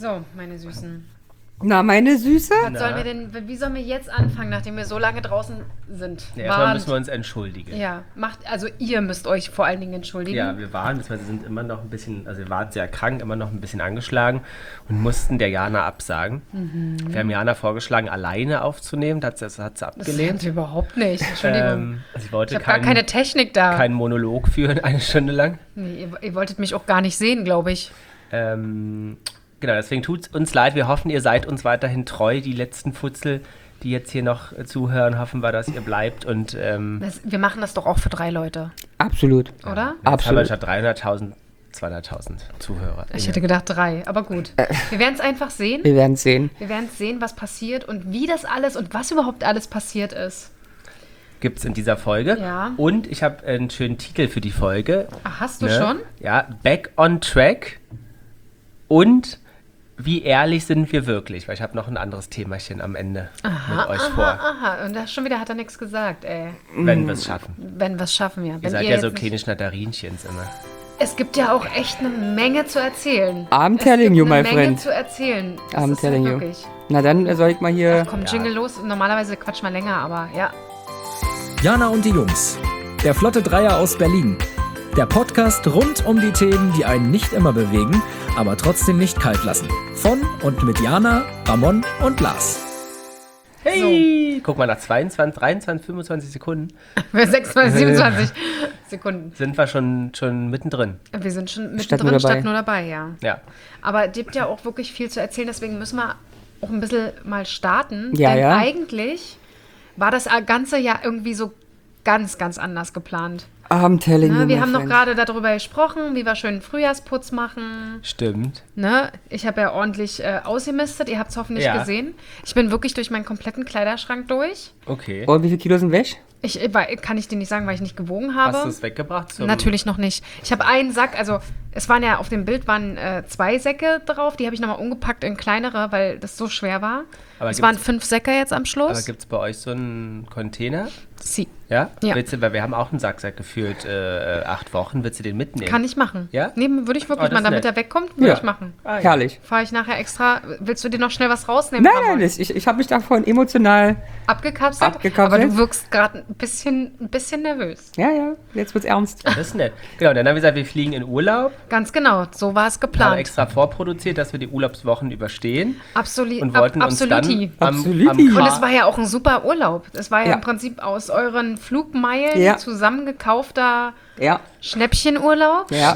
So, meine Süßen. Na, meine Süße? Wie sollen wir jetzt anfangen, nachdem wir so lange draußen sind? Ja, erstmal müssen wir uns entschuldigen. Ja, ihr müsst euch vor allen Dingen entschuldigen. Ja, wir sind immer noch ein bisschen, also wir waren sehr krank, immer noch ein bisschen angeschlagen und mussten der Jana absagen. Wir haben Jana vorgeschlagen, alleine aufzunehmen, das hat sie abgelehnt. Das überhaupt nicht, Entschuldigung. Sie wollte ich habe gar keine Technik da. Keinen Monolog führen, eine Stunde lang. Nee, ihr wolltet mich auch gar nicht sehen, glaube ich. Genau, deswegen tut es uns leid. Wir hoffen, ihr seid uns weiterhin treu. Die letzten Futzel, die jetzt hier noch zuhören, hoffen wir, dass ihr bleibt. Und, wir machen das doch auch für 3 Leute. Absolut. Oder? Jetzt Absolut. haben wir statt 300.000, 200.000 Zuhörer. Ich hätte gedacht 3, aber gut. Wir werden es einfach sehen. Wir werden es sehen. Wir werden sehen, was passiert und wie das alles und was überhaupt alles passiert ist. Gibt es in dieser Folge. Ja. Und ich habe einen schönen Titel für die Folge. Ach, hast du schon? Ja, Back on Track. Und wie ehrlich sind wir wirklich? Weil ich habe noch ein anderes Themachen am Ende mit euch vor. Aha, und schon wieder hat er nichts gesagt, ey. Wenn wir es schaffen. Wenn wir es schaffen, ja. Ihr seid ja so kleine Schnatterinchens immer. Es gibt ja auch echt eine Menge zu erzählen. I'm telling you, my friend. Eine Menge zu erzählen. I'm telling you. Wirklich. Na dann soll ich mal hier... Ach komm, Jingle los. Normalerweise quatschen wir länger, aber ja. Jana und die Jungs. Der Flotte Dreier aus Berlin. Der Podcast rund um die Themen, die einen nicht immer bewegen, aber trotzdem nicht kalt lassen. Von und mit Jana, Ramon und Lars. Hey! So. Guck mal, nach 22, 23, 25 Sekunden. 26, 27 Sekunden. Sind wir schon mittendrin. Wir sind schon mittendrin, statt nur dabei, ja. Ja. Aber es gibt ja auch wirklich viel zu erzählen, deswegen müssen wir auch ein bisschen mal starten. Ja, denn ja. eigentlich war das Ganze ja irgendwie so ganz, ganz anders geplant. I'm telling you, Wir my haben noch friend. gerade darüber gesprochen, wie wir schön Frühjahrsputz machen. Stimmt. Ne? Ich habe ja ordentlich ausgemistet, ihr habt es hoffentlich gesehen. Ich bin wirklich durch meinen kompletten Kleiderschrank durch. Okay. Und wie viele Kilo sind weg? Kann ich dir nicht sagen, weil ich nicht gewogen habe. Hast du es weggebracht? Natürlich noch nicht. Ich habe einen Sack, also es waren ja auf dem Bild 2 Säcke drauf, die habe ich nochmal umgepackt in kleinere, weil das so schwer war. Aber es waren 5 Säcke jetzt am Schluss. Aber gibt es bei euch so einen Container? Sie. Ja? Ja. Weil wir haben auch einen Sack gefühlt 8 Wochen. Willst du den mitnehmen? Kann ich machen. Ja? Nee, würde ich wirklich Oh, das mal, damit ist nett. er wegkommt, würde Ja. ich machen. Ah, ja. Herrlich. Fahre ich nachher extra. Willst du dir noch schnell was rausnehmen? Ramon? Nein, ich habe mich davon emotional... Abgekapselt? Abgekapselt. Aber du wirkst gerade ein bisschen nervös. Ja, jetzt wird's ernst. Das ist nett. Genau, dann haben wir gesagt, wir fliegen in Urlaub. Ganz genau, so war es Haben geplant. extra vorproduziert, dass wir die Urlaubswochen überstehen. Absolut. Und wollten uns dann Absoluti. Und es war ja auch ein super Urlaub. Es war ja Ja. im Prinzip aus euren Flugmeilen Ja. zusammengekaufter Ja, Schnäppchenurlaub. ja.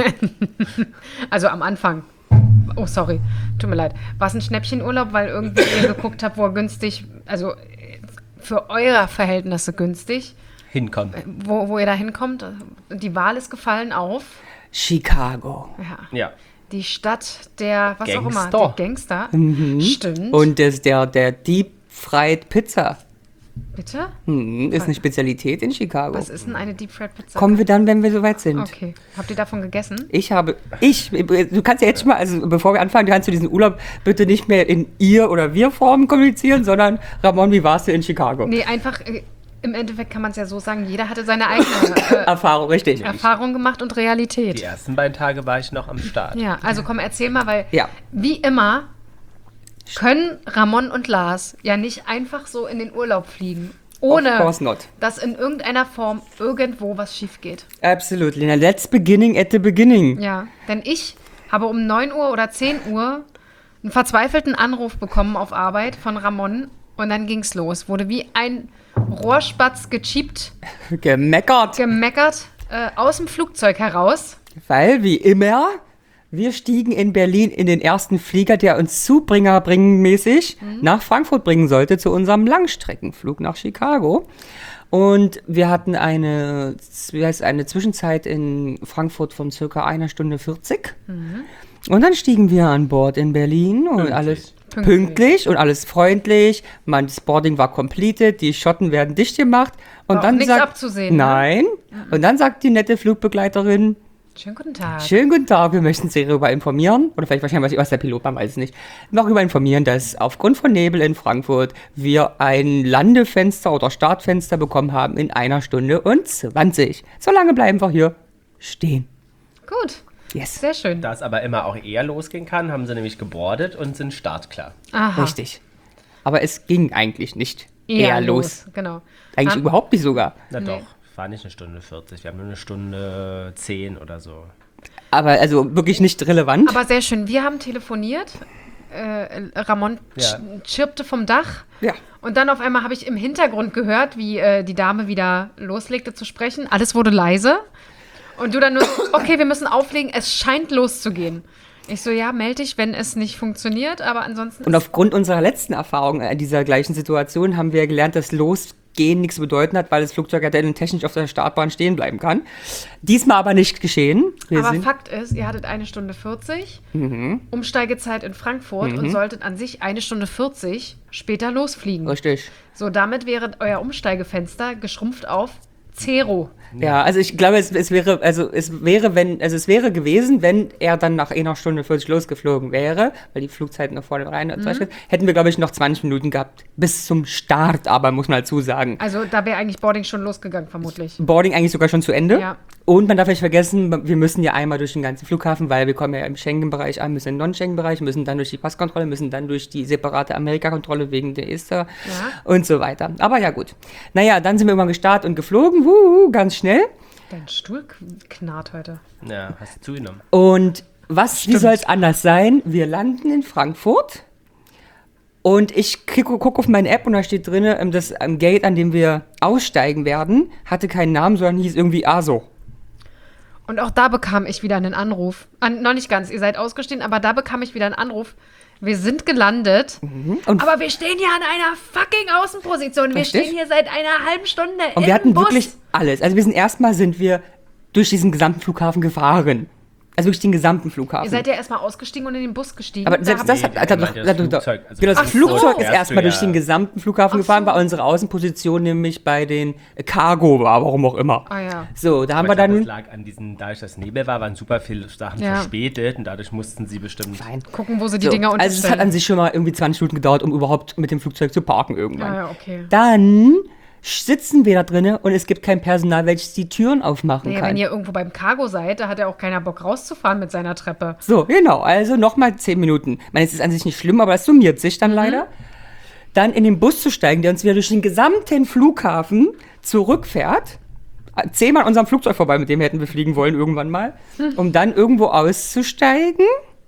Also am Anfang. Oh, sorry. Tut mir leid. War es ein Schnäppchenurlaub, weil irgendwie ihr geguckt habt, wo er günstig, also für eure Verhältnisse günstig, Hinkommen. wo ihr da hinkommt. Die Wahl ist gefallen auf, Chicago. ja, Ja. die Stadt der, was auch immer, Gangster. der Gangster. Stimmt. Und der Deep Fried Pizza. Bitte? Ist eine Spezialität in Chicago. Was ist denn eine Deep Fried Pizza? Kommen wir dann, wenn wir soweit sind. Okay. Habt ihr davon gegessen? Du kannst ja jetzt schon mal, also bevor wir anfangen, kannst du diesen Urlaub bitte nicht mehr in ihr oder wir Formen kommunizieren, sondern Ramon, wie warst du in Chicago? Nee, einfach, im Endeffekt kann man es ja so sagen, jeder hatte seine eigene Erfahrung, richtig. Erfahrung gemacht und Realität. Die ersten beiden Tage war ich noch am Start. Ja, also komm, erzähl mal, weil Ja. wie immer können Ramon und Lars ja nicht einfach so in den Urlaub fliegen, Of ohne course not. dass in irgendeiner Form irgendwo was schief geht. Absolutely. Now let's beginning at the beginning. Ja, denn ich habe um 9 Uhr oder 10 Uhr einen verzweifelten Anruf bekommen auf Arbeit von Ramon und dann ging's los. Wurde wie ein Rohrspatz gemeckert Gemeckert. aus dem Flugzeug heraus. Weil, wie immer, wir stiegen in Berlin in den ersten Flieger, der uns zubringermäßig nach Frankfurt bringen sollte, zu unserem Langstreckenflug nach Chicago. Und wir hatten eine Zwischenzeit in Frankfurt von circa 1 Stunde 40. Und dann stiegen wir an Bord in Berlin und Pünktlich. alles pünktlich und alles freundlich. Mein Boarding war completed, die Schotten werden dicht gemacht. Und War auch dann nichts abzusehen, ne? Nein. Und dann sagt die nette Flugbegleiterin, Schönen guten Tag. schönen guten Tag, wir möchten Sie darüber informieren, oder vielleicht wahrscheinlich was der Pilot war, weiß es nicht, darüber informieren, dass aufgrund von Nebel in Frankfurt wir ein Landefenster oder Startfenster bekommen haben in 1 Stunde und 20. So lange bleiben wir hier stehen. Gut. Yes, Sehr schön. Da es aber immer auch eher losgehen kann, haben sie nämlich gebordet und sind startklar. Aha. richtig. Aber es ging eigentlich nicht eher los. Genau. Eigentlich überhaupt nicht sogar. Na doch, war nicht 1:40. Wir haben nur 1:10 oder so. Aber also wirklich nicht relevant. Aber sehr schön. Wir haben telefoniert. Ramon Ja. chirpte vom Dach. Ja. Und dann auf einmal habe ich im Hintergrund gehört, wie die Dame wieder loslegte zu sprechen. Alles wurde leise. Und du dann nur, okay, wir müssen auflegen, es scheint loszugehen. Ich so, ja, melde dich, wenn es nicht funktioniert, aber ansonsten. Und aufgrund unserer letzten Erfahrung in dieser gleichen Situation haben wir gelernt, dass Losgehen nichts zu bedeuten hat, weil das Flugzeug ja dann technisch auf der Startbahn stehen bleiben kann. Diesmal aber nicht geschehen. Aber Fakt ist, ihr hattet 1:40, Umsteigezeit in Frankfurt und solltet an sich 1:40 später losfliegen. Richtig. So, damit wäre euer Umsteigefenster geschrumpft auf 0. Ja, also ich glaube, es wäre gewesen, wenn er dann nach 1:40 losgeflogen wäre, weil die Flugzeiten noch vor dem Rhein hätten wir, glaube ich, noch 20 Minuten gehabt. Bis zum Start, aber muss man dazu sagen. Also da wäre eigentlich Boarding schon losgegangen, vermutlich. Boarding eigentlich sogar schon zu Ende. Ja. Und man darf nicht vergessen, wir müssen ja einmal durch den ganzen Flughafen, weil wir kommen ja im Schengen-Bereich an, müssen im Non-Schengen-Bereich, müssen dann durch die Passkontrolle, müssen dann durch die separate Amerika-Kontrolle wegen der Ester und so weiter. Aber ja, gut. Naja, dann sind wir irgendwann gestartet und geflogen, ganz schnell. Dein Stuhl knarrt heute. Ja, hast du zugenommen. Und wie soll es anders sein? Wir landen in Frankfurt und ich gucke auf meine App und da steht drin, das Gate, an dem wir aussteigen werden, hatte keinen Namen, sondern hieß irgendwie ASO. Und auch da bekam ich wieder einen Anruf. Noch nicht ganz, ihr seid ausgestiegen, aber da bekam ich wieder einen Anruf. Wir sind gelandet, Und aber wir stehen hier an einer fucking Außenposition. Wir Richtig. stehen hier seit einer halben Stunde Und im wir hatten Bus. wirklich alles. Also sind wir durch diesen gesamten Flughafen gefahren. Also wirklich den gesamten Flughafen. Ihr seid ja erstmal ausgestiegen und in den Bus gestiegen. aber selbst das hat Nee, der meinte das Flugzeug, also genau, das Ach so. Flugzeug ist Erst erstmal durch ja. den gesamten Flughafen gefahren, weil unsere Außenposition nämlich bei den Cargo war, warum auch immer. Ah ja. So, da haben wir Aber das dann... lag an diesen, dadurch, dass Nebel war, waren super viele Sachen Ja. verspätet und dadurch mussten sie bestimmt. Fein. Gucken, wo sie die So, Dinger also es unterstellen. hat an sich schon mal irgendwie 20 Minuten gedauert, um überhaupt mit dem Flugzeug zu parken irgendwann. Ah ja, okay. Dann sitzen wir da drinnen und es gibt kein Personal, welches die Türen aufmachen Naja, kann. wenn ihr irgendwo beim Cargo seid, da hat ja auch keiner Bock rauszufahren mit seiner Treppe. So, genau, also nochmal 10 Minuten. Ich meine, es ist an sich nicht schlimm, aber es summiert sich dann leider. Dann in den Bus zu steigen, der uns wieder durch den gesamten Flughafen zurückfährt. 10-mal an unserem Flugzeug vorbei, mit dem hätten wir fliegen wollen irgendwann mal. Um dann irgendwo auszusteigen.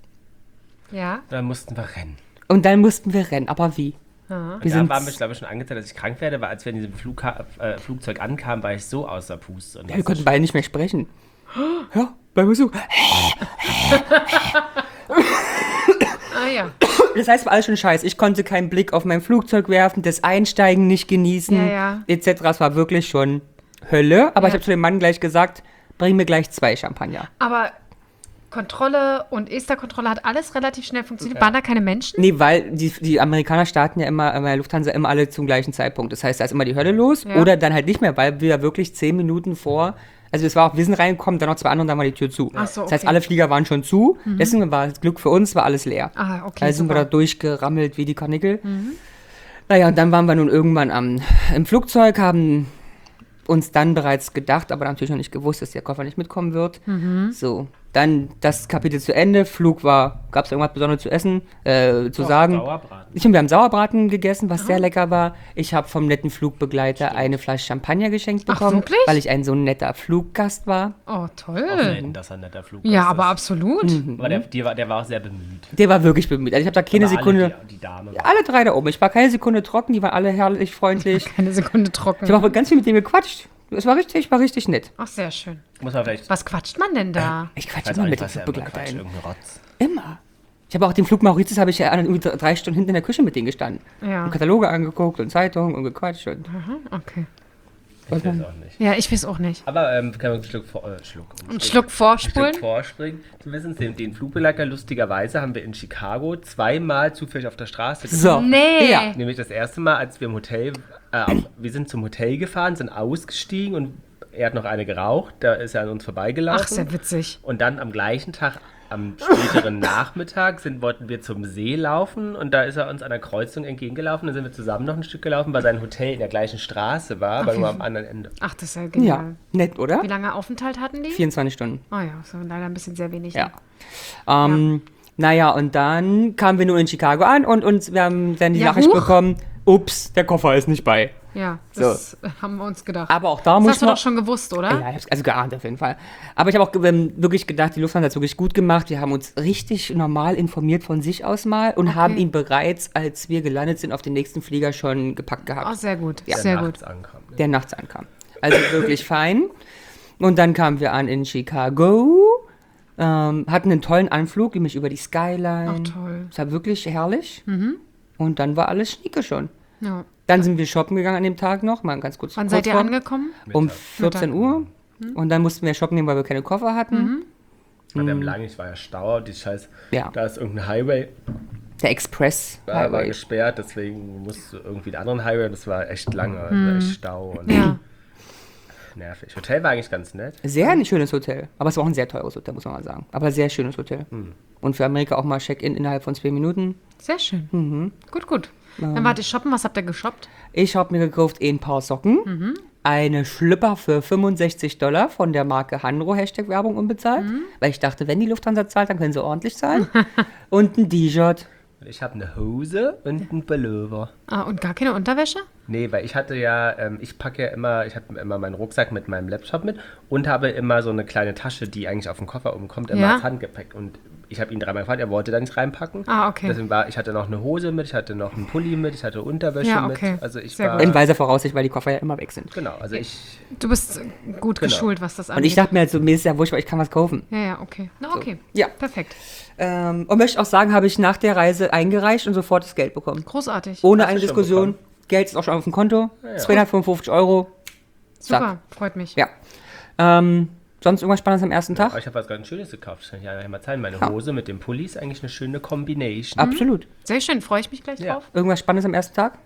Ja. Da mussten wir rennen. Und dann mussten wir rennen. Aber wie? Aha. Wir Da sind- waren wir, glaube ich, schon angezeigt, dass ich krank werde, weil als wir in diesem Flugzeug ankamen, war ich so außer Puste. Und Ja, wir konnten beide nicht mehr sprechen. Ja, bei mir so. Ah ja. Das heißt, war alles schon scheiße. Ich konnte keinen Blick auf mein Flugzeug werfen, das Einsteigen nicht genießen, Ja, ja. etc. Es war wirklich schon Hölle. Aber Ja. ich habe zu dem Mann gleich gesagt, bring mir gleich 2 Champagner. Aber Kontrolle und ESTA-Kontrolle hat alles relativ schnell funktioniert. Waren da keine Menschen? Nee, weil die Amerikaner starten ja immer, bei der Lufthansa immer alle zum gleichen Zeitpunkt. Das heißt, da ist immer die Hölle los Ja. oder dann halt nicht mehr, weil wir wirklich 10 Minuten vor, also es war auch, wir sind reingekommen, dann noch 2 andere und dann war die Tür zu. Ach so, Das heißt, okay. alle Flieger waren schon zu, deswegen war das Glück für uns, war alles leer. Ah, okay. Also sind wir super. da durchgerammelt wie die Karnickel. Naja, und dann waren wir nun irgendwann im Flugzeug, haben uns dann bereits gedacht, aber natürlich noch nicht gewusst, dass der Koffer nicht mitkommen wird. So, dann das Kapitel zu Ende. Flug war, gab es irgendwas Besonderes zu essen, zu sagen. Sauerbraten. Wir haben Sauerbraten gegessen, was sehr lecker war. Ich habe vom netten Flugbegleiter eine Flasche Champagner geschenkt Ach, bekommen, wirklich? weil ich ein so netter Fluggast war. Oh, toll. Selten, dass er ein netter Flug Ja, ist. aber absolut. Aber der war auch sehr bemüht. Der war wirklich bemüht. Also ich habe da keine Aber Sekunde... Alle, die Dame war Alle 3 da oben. Ich war keine Sekunde trocken, die waren alle herrlich freundlich. Keine Sekunde trocken. Ich habe auch ganz viel mit denen gequatscht. Es war richtig nett. Ach, sehr schön. muss man vielleicht. Was quatscht man denn da? Ich quatsche weiß immer auch mit nicht, den was er immer quatscht, Flugbegleitern. irgendein Rotz. Immer. Ich habe auch den Flug Mauritius, habe ich ja irgendwie 3 Stunden hinten in der Küche mit denen gestanden. Ja. Und Kataloge angeguckt und Zeitungen und gequatscht. Und Okay. Ich weiß auch nicht. Ja, ich weiß auch nicht. Aber können wir einen Schluck Einen Schluck vorspulen? Stück vorspringen. Sie wissen, den Flugbegleiter, lustigerweise, haben wir in Chicago 2-mal zufällig auf der Straße gesehen. so. Nee. Ja. Nämlich das erste Mal, als wir im Hotel, wir sind zum Hotel gefahren, sind ausgestiegen und er hat noch eine geraucht, da ist er an uns vorbeigelaufen. Ach, sehr witzig. Und dann am gleichen Tag am späteren Nachmittag wollten wir zum See laufen und da ist er uns an der Kreuzung entgegengelaufen. Dann sind wir zusammen noch ein Stück gelaufen, weil sein Hotel in der gleichen Straße war, aber nur am anderen Ende. Ach, das ist ja Ja, genial. nett, oder? Wie lange Aufenthalt hatten die? 24 Stunden. Oh ja, so leider ein bisschen sehr wenig. Ja. Ne? Naja, und dann kamen wir nur in Chicago an und wir haben dann die Ja, Nachricht huch. bekommen, ups, der Koffer ist nicht bei. Ja, das haben wir uns gedacht. Aber auch da das muss hast du man... doch schon gewusst, oder? Ja, ich hab's also geahnt auf jeden Fall. Aber ich habe auch wirklich gedacht, die Lufthansa hat es wirklich gut gemacht. Die haben uns richtig normal informiert von sich aus mal und haben ihn bereits, als wir gelandet sind, auf den nächsten Flieger schon gepackt gehabt, Oh, sehr gut. Der Sehr gut. nachts ankam. Ne? der nachts ankam. Also wirklich fein. Und dann kamen wir an in Chicago, hatten einen tollen Anflug, nämlich über die Skyline. Ach, toll. Es war wirklich herrlich. Und dann war alles schnieke schon. Ja. Dann sind wir shoppen gegangen an dem Tag noch, mal ganz kurz. Wann kurz seid ihr vor- angekommen? Um 14 Uhr. Und dann mussten wir shoppen gehen, weil wir keine Koffer hatten. Aber wir haben lange, es war ja Stau, die Scheiß, Ja. da ist irgendein Highway, Der Express war Highway. gesperrt, deswegen musste irgendwie den anderen Highway, das war echt lange, also echt Stau und Ja. nervig. Hotel war eigentlich ganz nett. Sehr ein schönes Hotel. Aber es war auch ein sehr teures Hotel, muss man mal sagen. Aber sehr schönes Hotel. Und für Amerika auch mal Check-in innerhalb von 2 Minuten. Sehr schön. Gut, gut. Dann wart ihr shoppen. Was habt ihr geshoppt? Ich habe mir gekauft ein paar Socken, eine Schlüpper für $65 von der Marke Hanro, Hashtag-Werbung unbezahlt. Weil ich dachte, wenn die Lufthansa zahlt, dann können sie ordentlich zahlen. Und ein T-Shirt. Ich habe eine Hose und einen Pullover. Ah, und gar keine Unterwäsche? Nee, weil ich hatte ja, ich packe ja immer, ich habe immer meinen Rucksack mit meinem Laptop mit und habe immer so eine kleine Tasche, die eigentlich auf den Koffer oben kommt, immer Ja. als Handgepäck. Und ich habe ihn dreimal gefragt, er wollte da nicht reinpacken. Ah, okay. Deswegen ich hatte noch eine Hose mit, ich hatte noch einen Pulli mit, ich hatte Unterwäsche Ja, okay. mit. Also ich Sehr war, gut. In weiser Voraussicht, weil die Koffer ja immer weg sind. genau, also ich, Du bist gut Genau. geschult, was das Und angeht. ich dachte mir halt so, mir ist ja wurscht, weil ich kann was kaufen. Ja, okay. Na, okay. Ja. Perfekt. Und möchte auch sagen, habe ich nach der Reise eingereicht und sofort das Geld bekommen. Großartig. Ohne Hast eine du schon Diskussion. bekommen? Geld ist auch schon auf dem Konto. ja. 255 Euro. Super, freut mich. Ja. Sonst irgendwas Spannendes am ersten aber Tag? ich habe was ganz Schönes gekauft, das kann ich einfach mal zeigen. Meine Ja. Hose mit dem Pulli ist eigentlich eine schöne Combination. Absolut. Sehr schön, freue ich mich gleich Ja. drauf. Irgendwas Spannendes am ersten Tag?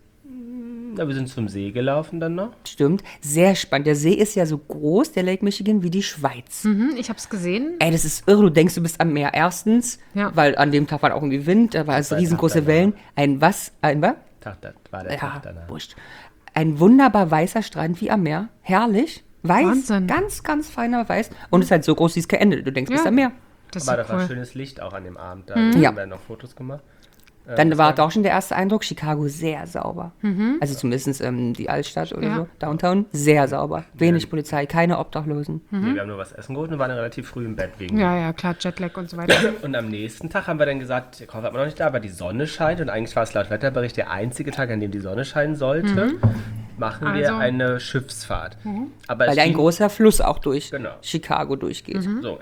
Na, wir sind zum See gelaufen dann noch. Stimmt. Sehr spannend. Der See ist ja so groß, der Lake Michigan, wie die Schweiz. Ich habe es gesehen. Ey, das ist irre. Du denkst, du bist am Meer erstens, Ja. weil an dem Tag war auch irgendwie Wind, da war es war riesengroße Tag Wellen. Ein was? Das war der Ja, Tag danach. wurscht. Ein wunderbar weißer Strand wie am Meer. Herrlich. Weiß. Wahnsinn. Ganz, ganz feiner Weiß. Und es ist halt so groß, wie es kein Ende. Du denkst, du bist Ja. am Meer. Das ist Aber ja da war cool. schönes Licht auch an dem Abend. Da Ja. haben wir noch Fotos gemacht. Dann das war war- da auch schon der erste Eindruck, Chicago sehr sauber. Also zumindest die Altstadt oder Ja. so, Downtown, sehr sauber. Wenig Polizei, keine Obdachlosen. Nee, wir haben nur was essen geholt und waren dann relativ früh im Bett wegen. Ja, ja, klar, Jetlag und so weiter. Und am nächsten Tag haben wir dann gesagt, der Koffer hat man noch nicht da, aber die Sonne scheint und eigentlich war es laut Wetterbericht der einzige Tag, an dem die Sonne scheinen sollte. Machen wir Also- eine Schiffsfahrt. Aber Weil es ein schien- großer Fluss auch durch Genau. Chicago durchgeht. So,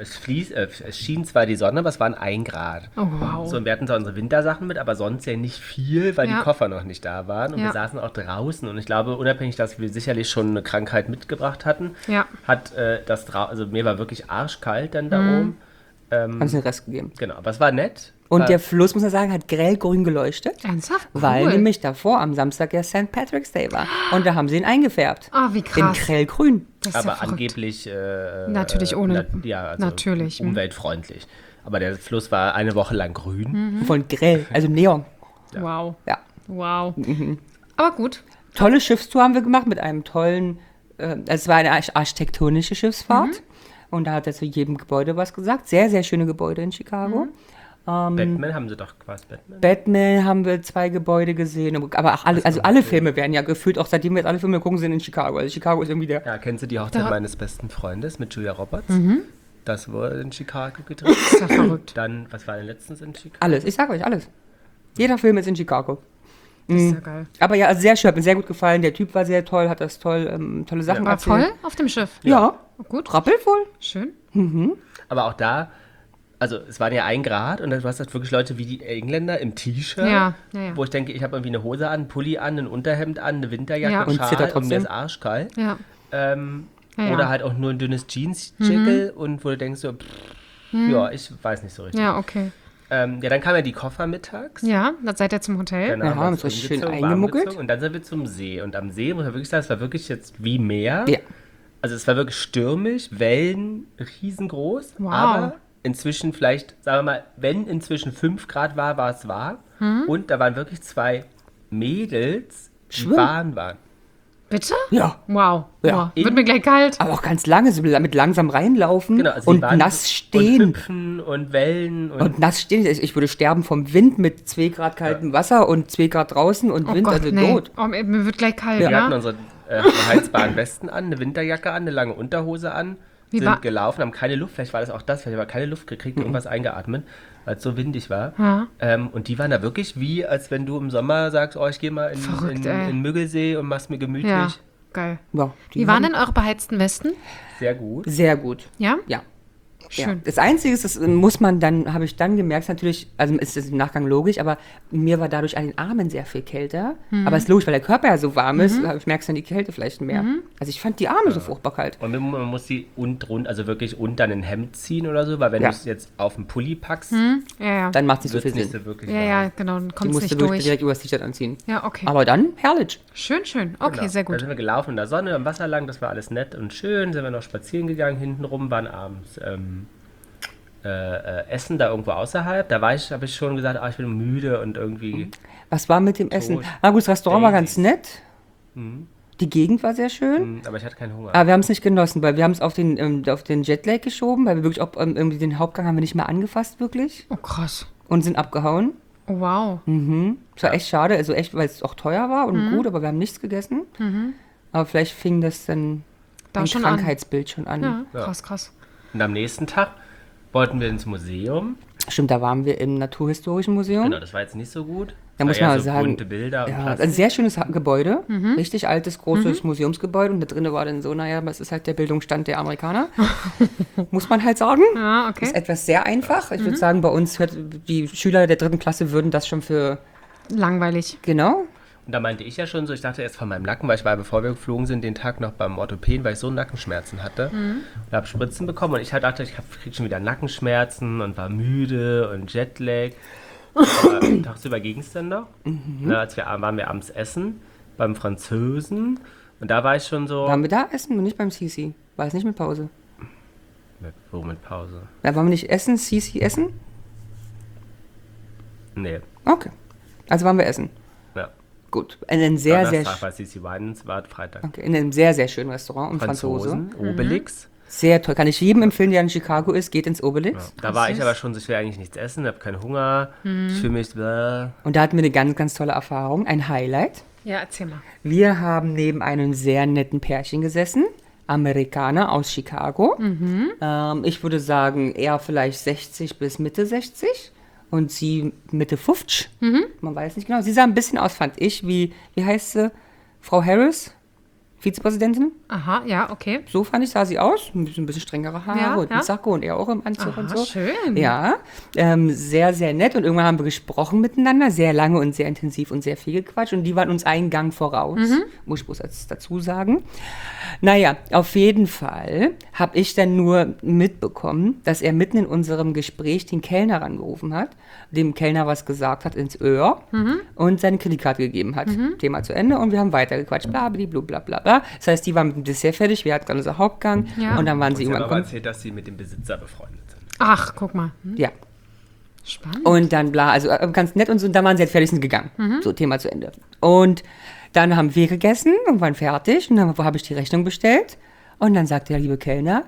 es schien zwar die Sonne, aber es waren 1 Grad. Oh, wow. So, und wir hatten zwar unsere Wintersachen mit, aber sonst ja nicht viel, weil Ja. die Koffer noch nicht da waren. Und Ja. wir saßen auch draußen. Und ich glaube, unabhängig, dass wir sicherlich schon eine Krankheit mitgebracht hatten, Ja. hat also mir war wirklich arschkalt dann da Mhm. oben. Haben sie den Rest gegeben. Genau, aber es war nett. Und War- der Fluss, muss man sagen, hat grellgrün geleuchtet, Ernsthaft? Cool. weil nämlich davor am Samstag ja St. Patrick's Day war. Und da haben sie ihn eingefärbt. Ah, wie In krass. grellgrün. Das ist ja aber verrückt. angeblich Natürlich ohne- also natürlich, umweltfreundlich. Aber der Fluss war eine Woche lang grün. Von grell, also Neon. Wow. Ja. Wow. Aber gut. Tolle Schiffstour haben wir gemacht mit einem tollen, es war eine architektonische Schiffsfahrt. Und da hat er zu jedem Gebäude was gesagt. Sehr, sehr schöne Gebäude in Chicago. Batman haben sie doch quasi Batman. Batman haben wir 2 Gebäude gesehen. Aber auch alle Filme werden ja gefühlt, auch seitdem wir jetzt alle Filme gucken, sind in Chicago. Also Chicago ist irgendwie der... Ja, kennst du die Hochzeit Da- meines besten Freundes mit Julia Roberts? Das wurde in Chicago gedreht. Das ist ja verrückt. Dann, was war denn letztens in Chicago? Alles, ich sag euch, alles. Jeder Film ist in Chicago. Das ist ja geil. Aber ja, also sehr schön, hat mir sehr gut gefallen. Der Typ war sehr toll, hat das tolle Sachen War erzählt. voll auf dem Schiff? Ja, Gut. rappelvoll. Schön. Aber auch da, also es waren ja 1 Grad und du hast halt wirklich Leute wie die Engländer im T-Shirt, Ja, ja, ja. wo ich denke, ich habe irgendwie eine Hose an, einen Pulli an, ein Unterhemd an, eine Winterjacke, Ja. einen Und Schal zittert und mir trotzdem. ist arschkalt. Ja. Ja. Oder halt auch nur ein dünnes Jeans-Jackel und wo du denkst so, ja, ich weiß nicht so richtig. Ja, okay. Ja, dann kamen ja die Koffer mittags. Ja, dann seid ihr zum Hotel. Genau, Ja, haben wir haben uns uns richtig schön umgezogen, warm eingemuckelt. angezogen und dann sind wir zum See. Und am See, muss man wirklich sagen, es war wirklich jetzt wie Meer. Ja. Also es war wirklich stürmisch, Wellen riesengroß, Wow. aber inzwischen vielleicht, sagen wir mal, wenn inzwischen 5 Grad war es warm. Und da waren wirklich 2 Mädels, die Schwimmen? Bahn waren. Bitte? Ja. Wow. Ja. Wow. Wird mir gleich kalt. Aber auch ganz lange, so mit langsam reinlaufen Genau, also die und waren nass Und stehen. hüpfen und Wellen. Und nass stehen. Ich würde sterben vom Wind mit 2 Grad kaltem Wasser und 2 Grad draußen und Oh Wind, Gott, also nee. tot. Oh, mir wird gleich kalt, Wir hatten ja? unsere heizbaren Westen an, eine Winterjacke an, eine lange Unterhose an, Wie war- sind gelaufen, haben keine Luft, vielleicht war das auch das, vielleicht haben wir keine Luft gekriegt, irgendwas eingeatmet, weil es so windig war. Ja. Und die waren da wirklich wie, als wenn du im Sommer sagst, oh, ich gehe mal Verrückt, ey. in Müggelsee und mach's mir gemütlich. Ja, geil. Ja, die Wie waren denn eure beheizten Westen? Sehr gut. Sehr gut. Ja? Ja. Ja. Schön. Das Einzige ist, das muss man dann, habe ich dann gemerkt, natürlich, also ist das im Nachgang logisch, aber mir war dadurch an den Armen sehr viel kälter. Aber es ist logisch, weil der Körper ja so warm ist, ich merke dann die Kälte vielleicht mehr. Also ich fand die Arme so furchtbar kalt. Und man muss die also wirklich unter ein Hemd ziehen oder so, weil wenn Ja. du es jetzt auf den Pulli packst, Ja, ja. Dann macht es nicht so wird es viel nicht Sinn. so wirklich Ja, warm. ja, genau, dann Die kommt es musste nicht wirklich durch. direkt über das T-Shirt anziehen. Ja, okay. Aber dann herrlich. Schön, schön. Okay, Genau. sehr Da gut. sind wir gelaufen in der Sonne, am Wasser lang, das war alles nett und schön. Sind wir noch spazieren gegangen, hintenrum waren abends Essen da irgendwo außerhalb. Da habe ich schon gesagt, ich bin müde und irgendwie. Was war mit dem Essen? Tot. Na gut, das Restaurant war ganz Daisies. nett. Die Gegend war sehr schön. Aber ich hatte keinen Hunger. Aber wir haben es nicht genossen, weil wir haben es auf den Jetlag geschoben, weil wir wirklich auch irgendwie den Hauptgang haben wir nicht mehr angefasst, wirklich. Oh, krass. Und sind abgehauen. Oh, wow. Das war echt schade, also echt, weil es auch teuer war und gut, aber wir haben nichts gegessen. Aber vielleicht fing das dann Da ein schon an. Krankheitsbild schon an. Ja, Ja. krass, krass. Und am nächsten Tag wollten wir ins Museum. Stimmt, da waren wir im Naturhistorischen Museum. Genau, das war jetzt nicht so gut. Da War muss eher man so sagen, bunte Bilder und Ja, Plastik. ein sehr schönes Gebäude, richtig altes, großes Museumsgebäude und da drinnen war dann so, naja, aber es ist halt der Bildungsstand der Amerikaner, muss man halt sagen. Ja, Ist okay. etwas sehr einfach. Ich würde sagen, bei uns die Schüler der 3. Klasse würden das schon für, Langweilig. genau. Und da meinte ich ja schon so, ich dachte erst von meinem Nacken, weil ich war, bevor wir geflogen sind, den Tag noch beim Orthopäden, weil ich so Nackenschmerzen hatte. Und habe Spritzen bekommen und ich halt dachte, ich krieg schon wieder Nackenschmerzen und war müde und Jetlag. Aber tagsüber ging es dann noch. Na, waren wir abends essen beim Französen und da war ich schon so... Waren wir da essen und nicht beim Sisi? War es nicht mit Pause? Wo mit Pause? Ja, waren wir nicht essen, Sisi essen? Nee, Okay. Also waren wir essen. ja. Gut. In einem sehr, sehr, Donnerstag war CC Wines, war Freitag. okay, in einem sehr, sehr schönen Restaurant, im Franzose. Obelix. Sehr toll. Kann ich jedem empfehlen, der in Chicago ist, geht ins Obelix. Da war ich aber schon so, ich will eigentlich nichts essen, habe keinen Hunger, ich fühle mich... Und da hatten wir eine ganz, ganz tolle Erfahrung. Ein Highlight. Ja, erzähl mal. Wir haben neben einem sehr netten Pärchen gesessen. Amerikaner aus Chicago. Ich würde sagen, eher vielleicht 60 bis Mitte 60. Und sie Mitte 50. Man weiß nicht genau. Sie sah ein bisschen aus, fand ich, wie heißt sie? Frau Harris? Vizepräsidentin? Aha, ja, okay. So fand ich, sah sie aus. Ein bisschen strengere Haare Ja, und ja. ein Sakko und er auch im Anzug Aha, und so. schön. Ja, sehr, sehr nett. Und irgendwann haben wir gesprochen miteinander, sehr lange und sehr intensiv und sehr viel gequatscht. Und die waren uns einen Gang voraus, muss ich bloß dazu sagen. Naja, auf jeden Fall habe ich dann nur mitbekommen, dass er mitten in unserem Gespräch den Kellner angerufen hat, dem Kellner was gesagt hat ins Ohr und seine Kreditkarte gegeben hat. Thema zu Ende und wir haben weitergequatscht, bla bla bla bla. Das heißt, die waren mit dem Dessert fertig, wir hatten gerade unser Hauptgang Ja. und dann waren sie Sie haben irgendwann aber kommen. erzählt, dass sie mit dem Besitzer befreundet sind. Ach, guck mal. Ja. Spannend. Und dann bla, also ganz nett und so, und dann waren sie halt fertig und sind gegangen. So, Thema zu Ende. Und dann haben wir gegessen und waren fertig und dann habe ich die Rechnung bestellt und dann sagte der liebe Kellner,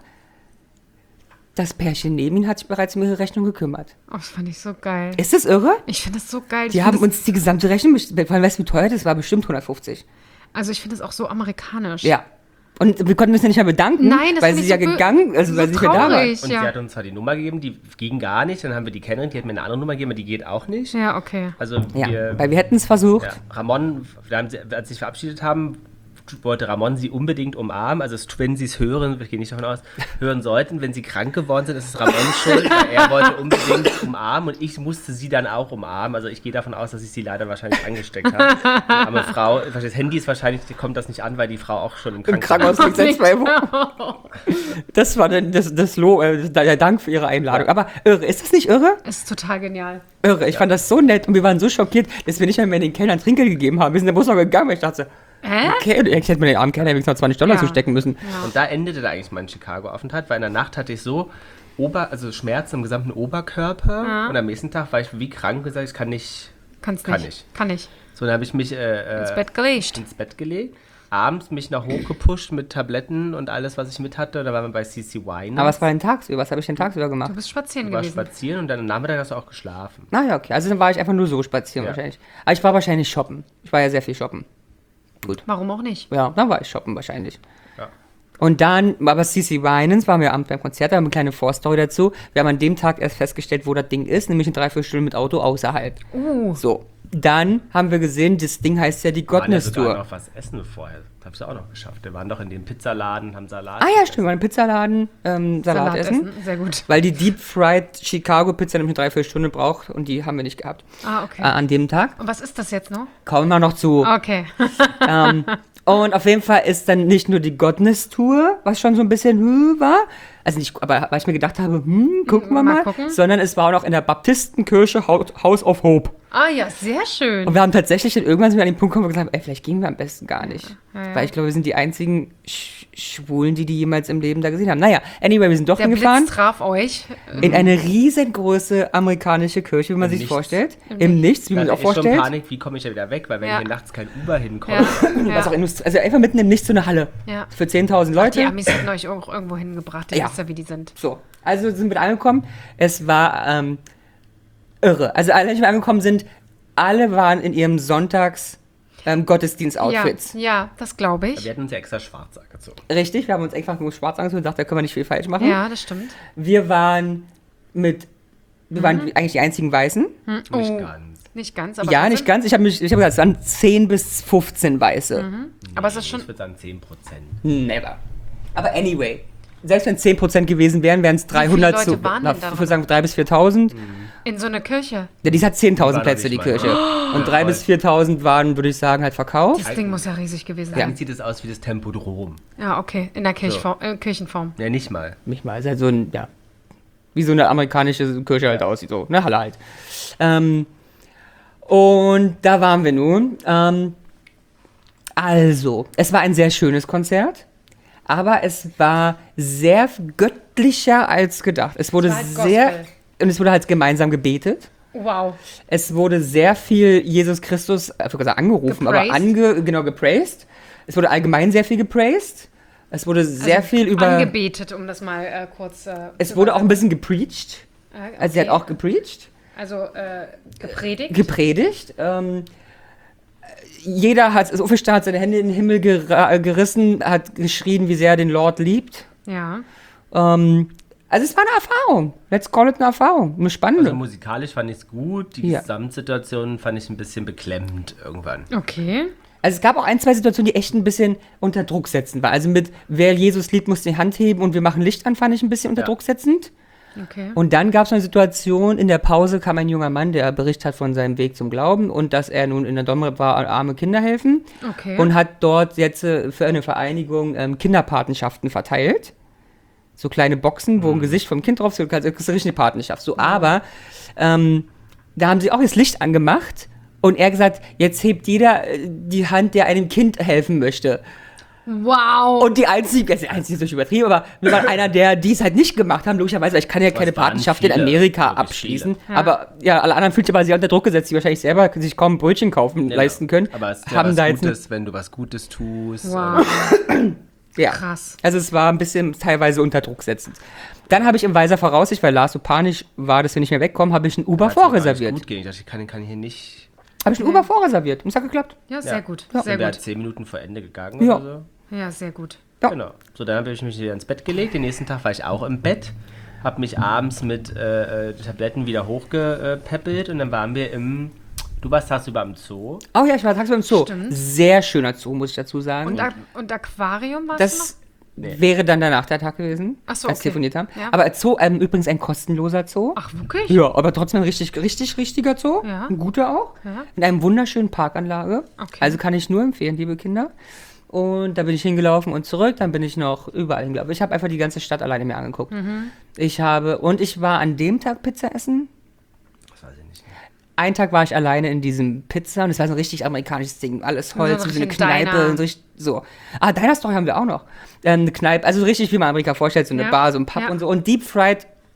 das Pärchen neben ihm hat sich bereits um ihre Rechnung gekümmert. Oh, das fand ich so geil. Ist das irre? Ich finde das so geil. Die haben uns die gesamte Rechnung bestellt, weißt du, wie teuer das war? Bestimmt 150. Also ich finde das auch so amerikanisch. Ja. Und wir konnten uns ja nicht mehr bedanken, Nein, das weil find sie ich ja so gegangen, also so weil sie nicht mehr da war. traurig. Und Ja. sie hat uns zwar die Nummer gegeben, die ging gar nicht. Dann haben wir die Kennerin, die hat mir eine andere Nummer gegeben, aber die geht auch nicht. Ja, okay. Also Ja, weil wir hätten es versucht. ja, Ramon, als sie sich verabschiedet haben, wollte Ramon sie unbedingt umarmen. Also wenn sie es hören, ich gehe nicht davon aus, hören sollten, wenn sie krank geworden sind, ist es Ramons Schuld, weil er wollte unbedingt umarmen und ich musste sie dann auch umarmen. Also ich gehe davon aus, dass ich sie leider wahrscheinlich angesteckt habe. Die arme Frau, das Handy ist wahrscheinlich, kommt das nicht an, weil die Frau auch schon im Im Krankenhaus Krankenhaus liegt seit 2 Wochen. Das war dann der Dank für ihre Einladung. Aber irre, ist das nicht irre? Ist total genial. Irre, ich fand das so nett und wir waren so schockiert, dass wir nicht mehr den Kellnern Trinkgeld gegeben haben. Wir sind der Bus noch gegangen, weil ich dachte, Hä? okay, ich hätte mir den armen Kellner wenigstens noch $20 Ja. zustecken müssen. Und da endete da eigentlich mein Chicago-Aufenthalt, weil in der Nacht hatte ich so also Schmerzen im gesamten Oberkörper. Und am nächsten Tag war ich wie krank gesagt, ich kann nicht. Kann ich. So, dann habe ich mich Ins Bett gelegt. Abends mich noch hochgepusht mit Tabletten und alles, was ich mit hatte. Da waren wir bei CC Wine. Aber was war denn tagsüber? Was habe ich denn tagsüber gemacht? Du bist spazieren Du warst gewesen. spazieren und dann am Nachmittag hast du auch geschlafen. Na ja, okay. Also dann war ich einfach nur so spazieren wahrscheinlich. Aber ich war wahrscheinlich shoppen. Ich war ja sehr viel shoppen. Warum auch nicht? Ja, dann war ich shoppen wahrscheinlich. Ja. Und dann, aber CC Winans waren wir abends beim Konzert, da haben wir eine kleine Vorstory dazu. Wir haben an dem Tag erst festgestellt, wo das Ding ist, nämlich in 3-4 Stunden mit Auto außerhalb. So, dann haben wir gesehen, das Ding heißt ja die Wir waren ja Godness sogar Tour. noch was essen vorher. Das habe ich auch noch geschafft. Wir waren doch in dem Pizzaladen, haben Salat. Ah ja, stimmt, wir waren im Pizzaladen Salat essen. Sehr gut. Weil die Deep Fried Chicago Pizza nämlich 3-4 Stunden braucht und die haben wir nicht gehabt. Okay. An dem Tag. Und was ist das jetzt noch? Kommen wir noch zu. Okay. Und auf jeden Fall ist dann nicht nur die Godness Tour, was schon so ein bisschen war, also nicht, aber weil ich mir gedacht habe, gucken wir Mal mal, gucken. sondern es war auch noch in der Baptistenkirche House of Hope. Ah ja, sehr schön. Und wir haben tatsächlich dann irgendwann sind wir an den Punkt gekommen, wo wir gesagt haben, vielleicht gehen wir am besten gar nicht. Ja. Weil ich glaube, wir sind die einzigen Schwulen, die jemals im Leben da gesehen haben. Naja, anyway, wir sind doch Der hingefahren. Blitz traf euch. In eine riesengroße amerikanische Kirche, wie man sich Nichts. vorstellt. Im Nichts, wie man Da sich auch ist schon vorstellt. Panik, wie komme ich da wieder weg? Weil wenn Ja. hier nachts kein Uber hinkommt, Was auch also einfach mitten im Nichts so eine Halle. Ja. Für 10.000 Leute. Die Amis hätten euch auch irgendwo hingebracht. Ihr Ja. wisst ja, wie die sind. So, also sind wir da angekommen. Es war irre. Also alle, die wir angekommen sind, alle waren in ihrem Sonntags Gottesdienst-Outfits. Ja, das glaube ich. wir hätten uns ja extra schwarz angezogen. Richtig, wir haben uns einfach nur schwarz angezogen und gedacht, da können wir nicht viel falsch machen. Ja, das stimmt. Wir waren eigentlich die einzigen Weißen. Nicht Oh. ganz. Nicht ganz, aber Ja, trotzdem. nicht ganz. Ich habe gesagt, es waren 10 bis 15 Weiße. Aber es ist schon. Ich würde sagen 10%. Never. Aber anyway, selbst wenn es 10% gewesen wären, wären es 300 Leute zu. waren denn da Ich würde sagen 3.000 bis 4.000. In so eine Kirche. Ja, die hat 10.000 Die war Plätze, noch die nicht mal. Kirche. Und 3.000 bis 4.000 waren, würde ich sagen, halt verkauft. Das Ding muss ja riesig gewesen Dann sein. sieht es aus wie das Tempodrom. Ja, okay. In der Kirchenform. Ja, nicht mal. Nicht mal, ist halt so ein, ja, wie so eine amerikanische Kirche halt aussieht, so, eine Halle halt. Und da waren wir nun. Also, es war ein sehr schönes Konzert, aber es war sehr göttlicher als gedacht. Es wurde war halt sehr, Gospel. und es wurde halt gemeinsam gebetet. Wow. Es wurde sehr viel Jesus Christus, ich würde sagen angerufen, aber Gepraised? gepraised. Es wurde allgemein sehr viel gepraised. Es wurde sehr viel über... Angebetet, um das mal kurz. Es wurde auch ein bisschen gepreacht. Also sie hat okay. auch gepreacht. Also gepredigt. Gepredigt. Jeder hat, also Uffe hat seine Hände in den Himmel gerissen, hat geschrien, wie sehr er den Lord liebt. Ja. Also es war eine Erfahrung. Let's call it eine Erfahrung. Eine spannende. Also musikalisch fand ich es gut. Die Ja. Gesamtsituation fand ich ein bisschen beklemmend irgendwann. Okay. Also es gab auch ein, zwei Situationen, die echt ein bisschen unter Druck setzend waren. Also mit, wer Jesus liebt, muss die Hand heben und wir machen Licht an, fand ich ein bisschen unter Ja. Druck setzend. Okay. Und dann gab es eine Situation, in der Pause kam ein junger Mann, der berichtet hat von seinem Weg zum Glauben und dass er nun in der Domrep war, arme Kinder helfen. Okay. Und hat dort jetzt für eine Vereinigung Kinderpatenschaften verteilt. So kleine Boxen, wo ein Gesicht vom Kind drauf ist, also das ist eine richtige Patenschaft. So, aber da haben sie auch das Licht angemacht und er gesagt, jetzt hebt jeder die Hand, der einem Kind helfen möchte. Wow. Und die einzige ist nicht übertrieben, aber wir waren einer, die es halt nicht gemacht haben, logischerweise, weil ich kann ja keine es waren Patenschaft in viele, Amerika wirklich abschließen. viele. Ja. Aber ja, alle anderen fühlen sich aber sehr unter Druck gesetzt, die wahrscheinlich selber sich kaum ein Brötchen kaufen, Ja, leisten können. Aber es ist ja haben was da jetzt Gutes, wenn du was Gutes tust. Wow. ja. Krass. Also es war ein bisschen teilweise unter Druck setzend. Dann habe ich in weiser Voraussicht, weil Lars so panisch war, dass wir nicht mehr wegkommen, habe ich ein Uber vorreserviert. Gut gehen. Ich dachte, ich kann hier nicht. Habe ich ein Uber vorreserviert. Und es hat geklappt. Ja, sehr gut. Ja. Sehr Und wir gut. 10 Minuten vor Ende gegangen Ja. oder so. Ja, sehr gut. Ja. Genau. So, dann habe ich mich wieder ins Bett gelegt. Den nächsten Tag war ich auch im Bett. Habe mich abends mit Tabletten wieder hochgepäppelt und dann waren wir im. Du warst tagsüber im Zoo. Oh ja, ich war tagsüber im Zoo. Stimmt. Sehr schöner Zoo, muss ich dazu sagen. Und Aquarium warst Das wäre dann danach der Tag gewesen, Ach so, als wir okay. telefoniert haben. Ja. Aber Zoo, übrigens ein kostenloser Zoo. noch? Ach, wirklich? Ja, aber trotzdem ein richtiger Zoo. Ja. Ein guter auch. Ja. In einem wunderschönen Parkanlage. Okay. Also kann ich nur empfehlen, liebe Kinder. Und da bin ich hingelaufen und zurück. Dann bin ich noch überall hingelaufen. Ich habe einfach die ganze Stadt alleine mir angeguckt. Mhm. Ich war an dem Tag Pizza essen. Das weiß ich nicht. Einen Tag war ich alleine in diesem Pizza und es war so ein richtig amerikanisches Ding. Alles Holz, So ein wie so eine richtiger Kneipe. Diner. Und so, so. Ah, Diner Story haben wir auch noch. Eine Kneipe, also richtig wie man Amerika vorstellt, so eine Ja. Bar, so ein Pub Ja. und so. Und Deep Fried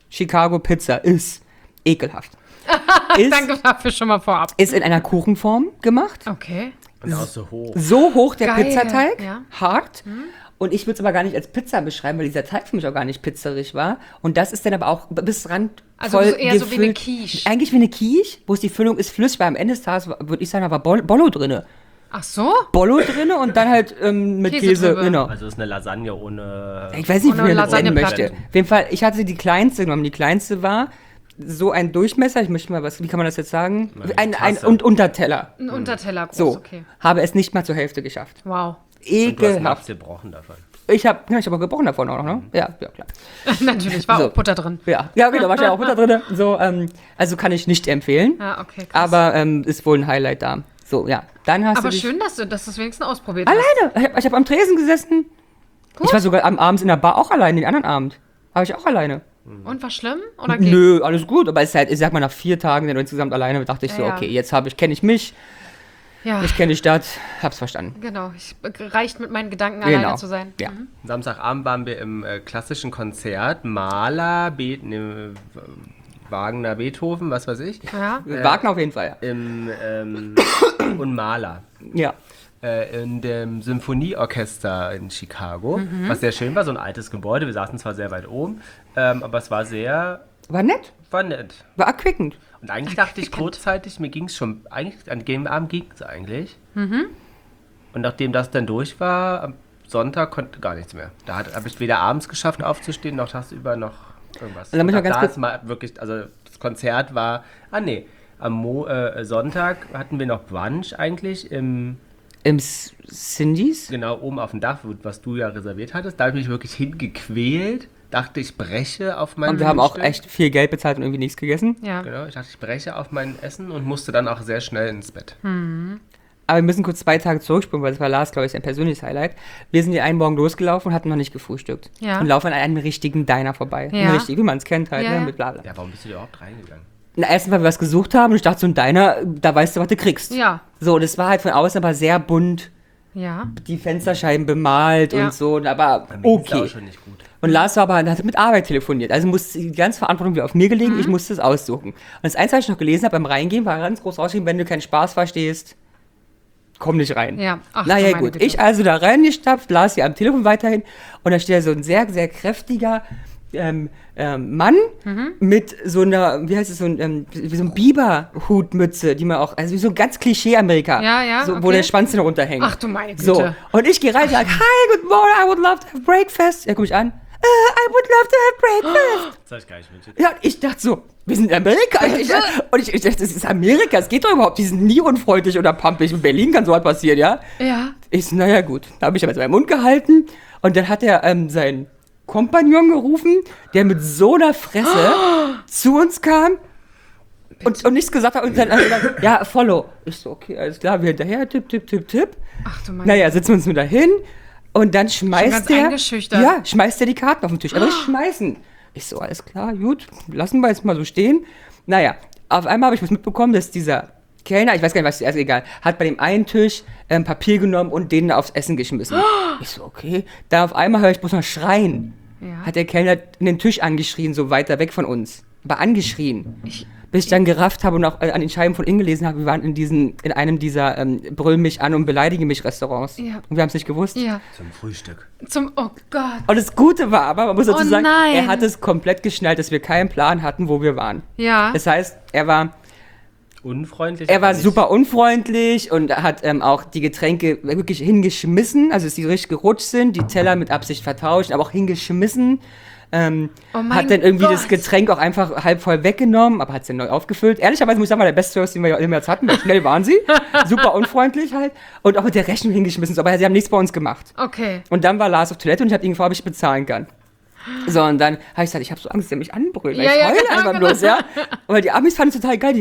Chicago Pizza ist ekelhaft. Danke dafür schon mal vorab. Ist in einer Kuchenform gemacht. Okay. Und auch so hoch. So hoch der Geil, Pizzateig, ja. hart. Und ich würde es aber gar nicht als Pizza beschreiben, weil dieser Teig für mich auch gar nicht pizzerig war. Und das ist dann aber auch bis rand Also voll eher so wie eine gefüllt. Quiche. Eigentlich wie eine Quiche, wo es die Füllung ist flüssig, weil am Ende des Tages, würde ich sagen, da war Bollo drinne. Ach so? Bollo drinne und dann halt mit Käse Käse, drüber. genau. Also es ist eine Lasagne ohne... Ich weiß nicht, wie Ohne man das nennen Lasagneplatten. möchte. Auf jeden Fall, ich hatte die kleinste genommen. Die kleinste war so ein Durchmesser, ich möchte mal wie kann man das jetzt sagen? Ein Tasse. Unterteller. Ein Unterteller groß, So, okay. habe es nicht mal zur Hälfte geschafft. Wow. Und du hast Ekelhaft. Max gebrochen davon. Ich habe auch gebrochen davon auch noch, ne? Ja, klar. Natürlich, war So. auch Butter drin. Ja, genau, war ja auch Butter drin. So, also kann ich nicht empfehlen. Ja, okay, krass. Aber ist wohl ein Highlight da. So, ja. Dann hast Aber du dich schön, dass du das wenigstens ausprobiert hast. alleine. Ich hab am Tresen gesessen. Ich war sogar abends in der Bar auch alleine, den anderen Abend. War ich auch alleine. Und war schlimm? Oder geht? Nö, alles gut. Aber es ist halt, ich sag mal, nach 4 Tagen dann insgesamt alleine, dachte ich so, Ja. okay, jetzt kenne ich mich, Ja, ich kenne die Stadt, hab's verstanden. genau. Reicht mit meinen Gedanken Genau. alleine zu sein. Ja. Samstagabend waren wir im klassischen Konzert. Mahler, Wagner, Beethoven, was weiß ich. Ja. Wagner auf jeden Fall, ja. Und Mahler. Ja. In dem Symphonieorchester in Chicago, was sehr schön war, so ein altes Gebäude. Wir saßen zwar sehr weit oben, aber es war War nett, war nett. war erquickend. Und eigentlich dachte ich kurzzeitig, mir ging es schon, eigentlich an dem Abend ging es eigentlich. Und nachdem das dann durch war, am Sonntag konnte gar nichts mehr. Da habe ich weder abends geschafft aufzustehen, noch tagsüber noch irgendwas. Dann muss ich mal ganz da kurz- ist mal wirklich, also das Konzert war, am Sonntag hatten wir noch Brunch eigentlich im Cindy's? genau oben auf dem Dach, was du ja reserviert hattest. Da habe ich mich wirklich hingequält, dachte ich breche auf mein Und wir haben auch Frühstück. echt viel Geld bezahlt und irgendwie nichts gegessen. Ja. Genau, ich dachte, ich breche auf mein Essen und musste dann auch sehr schnell ins Bett. Aber wir müssen kurz 2 Tage zurückspringen, weil das war Lars, glaube ich, sein persönliches Highlight. Wir sind die einen Morgen losgelaufen und hatten noch nicht gefrühstückt. Ja. Und laufen an einem richtigen Diner vorbei. Ja. Richtig, wie man es kennt halt, Ja, ne? ja. Mit bla bla. Ja, warum bist du überhaupt reingegangen? Na, erstens, weil wir was gesucht haben und ich dachte, so ein Diner, da weißt du, was du kriegst. Ja. So, das war halt von außen aber sehr bunt, Ja. die Fensterscheiben bemalt Ja. und so, aber Mir ging's auch okay. schon nicht gut. Und Lars war aber, hat mit Arbeit telefoniert, also musste die ganze Verantwortung wieder auf mir gelegen, Mhm. ich musste es aussuchen. Und das Einzige, was ich noch gelesen habe beim Reingehen, war ganz groß rausgeschrieben, wenn du keinen Spaß verstehst, komm nicht rein. Ja. Ach, Naja, du meine gut. Güte. Ich also da reingestapft, las hier am Telefon weiterhin und da steht ja so ein sehr, sehr kräftiger Mann Mhm. mit so einer, wie heißt es, wie so ein Biberhutmütze, die man auch, also wie so ein ganz Klischee-Amerika. Ja, ja, so, Wo okay. der Schwanz noch runterhängt. Ach, du meine Güte. So, und ich gehe rein und sage, hi, good morning, I would love to have breakfast. Er guckt mich an, I would love to have breakfast. Das habe ich gar nicht mitgekriegt. Ja, und ich dachte so, wir sind in Amerika. Ich dachte, das ist Amerika, es geht doch überhaupt. Die sind nie unfreundlich oder pampig. In Berlin kann sowas passieren, ja? Ja. Ich so, naja, gut. Da habe ich aber meinen Mund gehalten und dann hat er seinen Kompagnon gerufen, der mit so einer Fresse zu uns kam und nichts gesagt hat und dann hat er gesagt, ja, follow. Ich so, okay, alles klar, wir hinterher, tipp, tipp, tipp, tipp. Ach, du meine Naja, setzen wir uns nur dahin und dann ganz schmeißt der, eingeschüchtert. ja, schmeißt er die Karten auf den Tisch, aber nicht schmeißen. Ich so, alles klar, gut, lassen wir jetzt mal so stehen. Naja, auf einmal habe ich was mitbekommen, dass dieser Kellner, ich weiß gar nicht, was, also egal, hat bei dem einen Tisch Papier genommen und den aufs Essen geschmissen. Ich so, okay. Da auf einmal höre ich bloß noch schreien. Ja. Hat der Kellner den Tisch angeschrien, so weiter weg von uns. Aber angeschrien. Bis ich dann gerafft habe und auch an den Scheiben von innen gelesen habe, wir waren in einem dieser Brüll mich an und beleidige mich Restaurants. Ja. Und wir haben es nicht gewusst. Ja. Zum Frühstück. Oh Gott. Und das Gute war aber, man muss dazu Oh sagen, nein. er hat es komplett geschnallt, dass wir keinen Plan hatten, wo wir waren. Ja. Das heißt, er war Unfreundlich. Er war aber nicht- super unfreundlich und hat auch die Getränke wirklich hingeschmissen, also dass die richtig gerutscht sind, die Teller mit Absicht vertauscht, aber auch hingeschmissen. Oh mein Hat dann irgendwie das Gott. Getränk auch einfach halb voll weggenommen, aber hat es dann neu aufgefüllt. Ehrlicherweise muss ich sagen, war der beste Service, den wir jetzt hatten, weil schnell waren sie. Super unfreundlich halt. Und auch mit der Rechnung hingeschmissen, so, aber sie haben nichts bei uns gemacht. Okay. Und dann war Lars auf Toilette und ich habe ihn gefragt, ob ich bezahlen kann. So, und dann habe ich gesagt, ich habe so Angst, dass er mich anbrüllt. Weil Ja, ich ja, heule genau, einfach genau. bloß, ja. Aber die Amis fanden es total geil. Die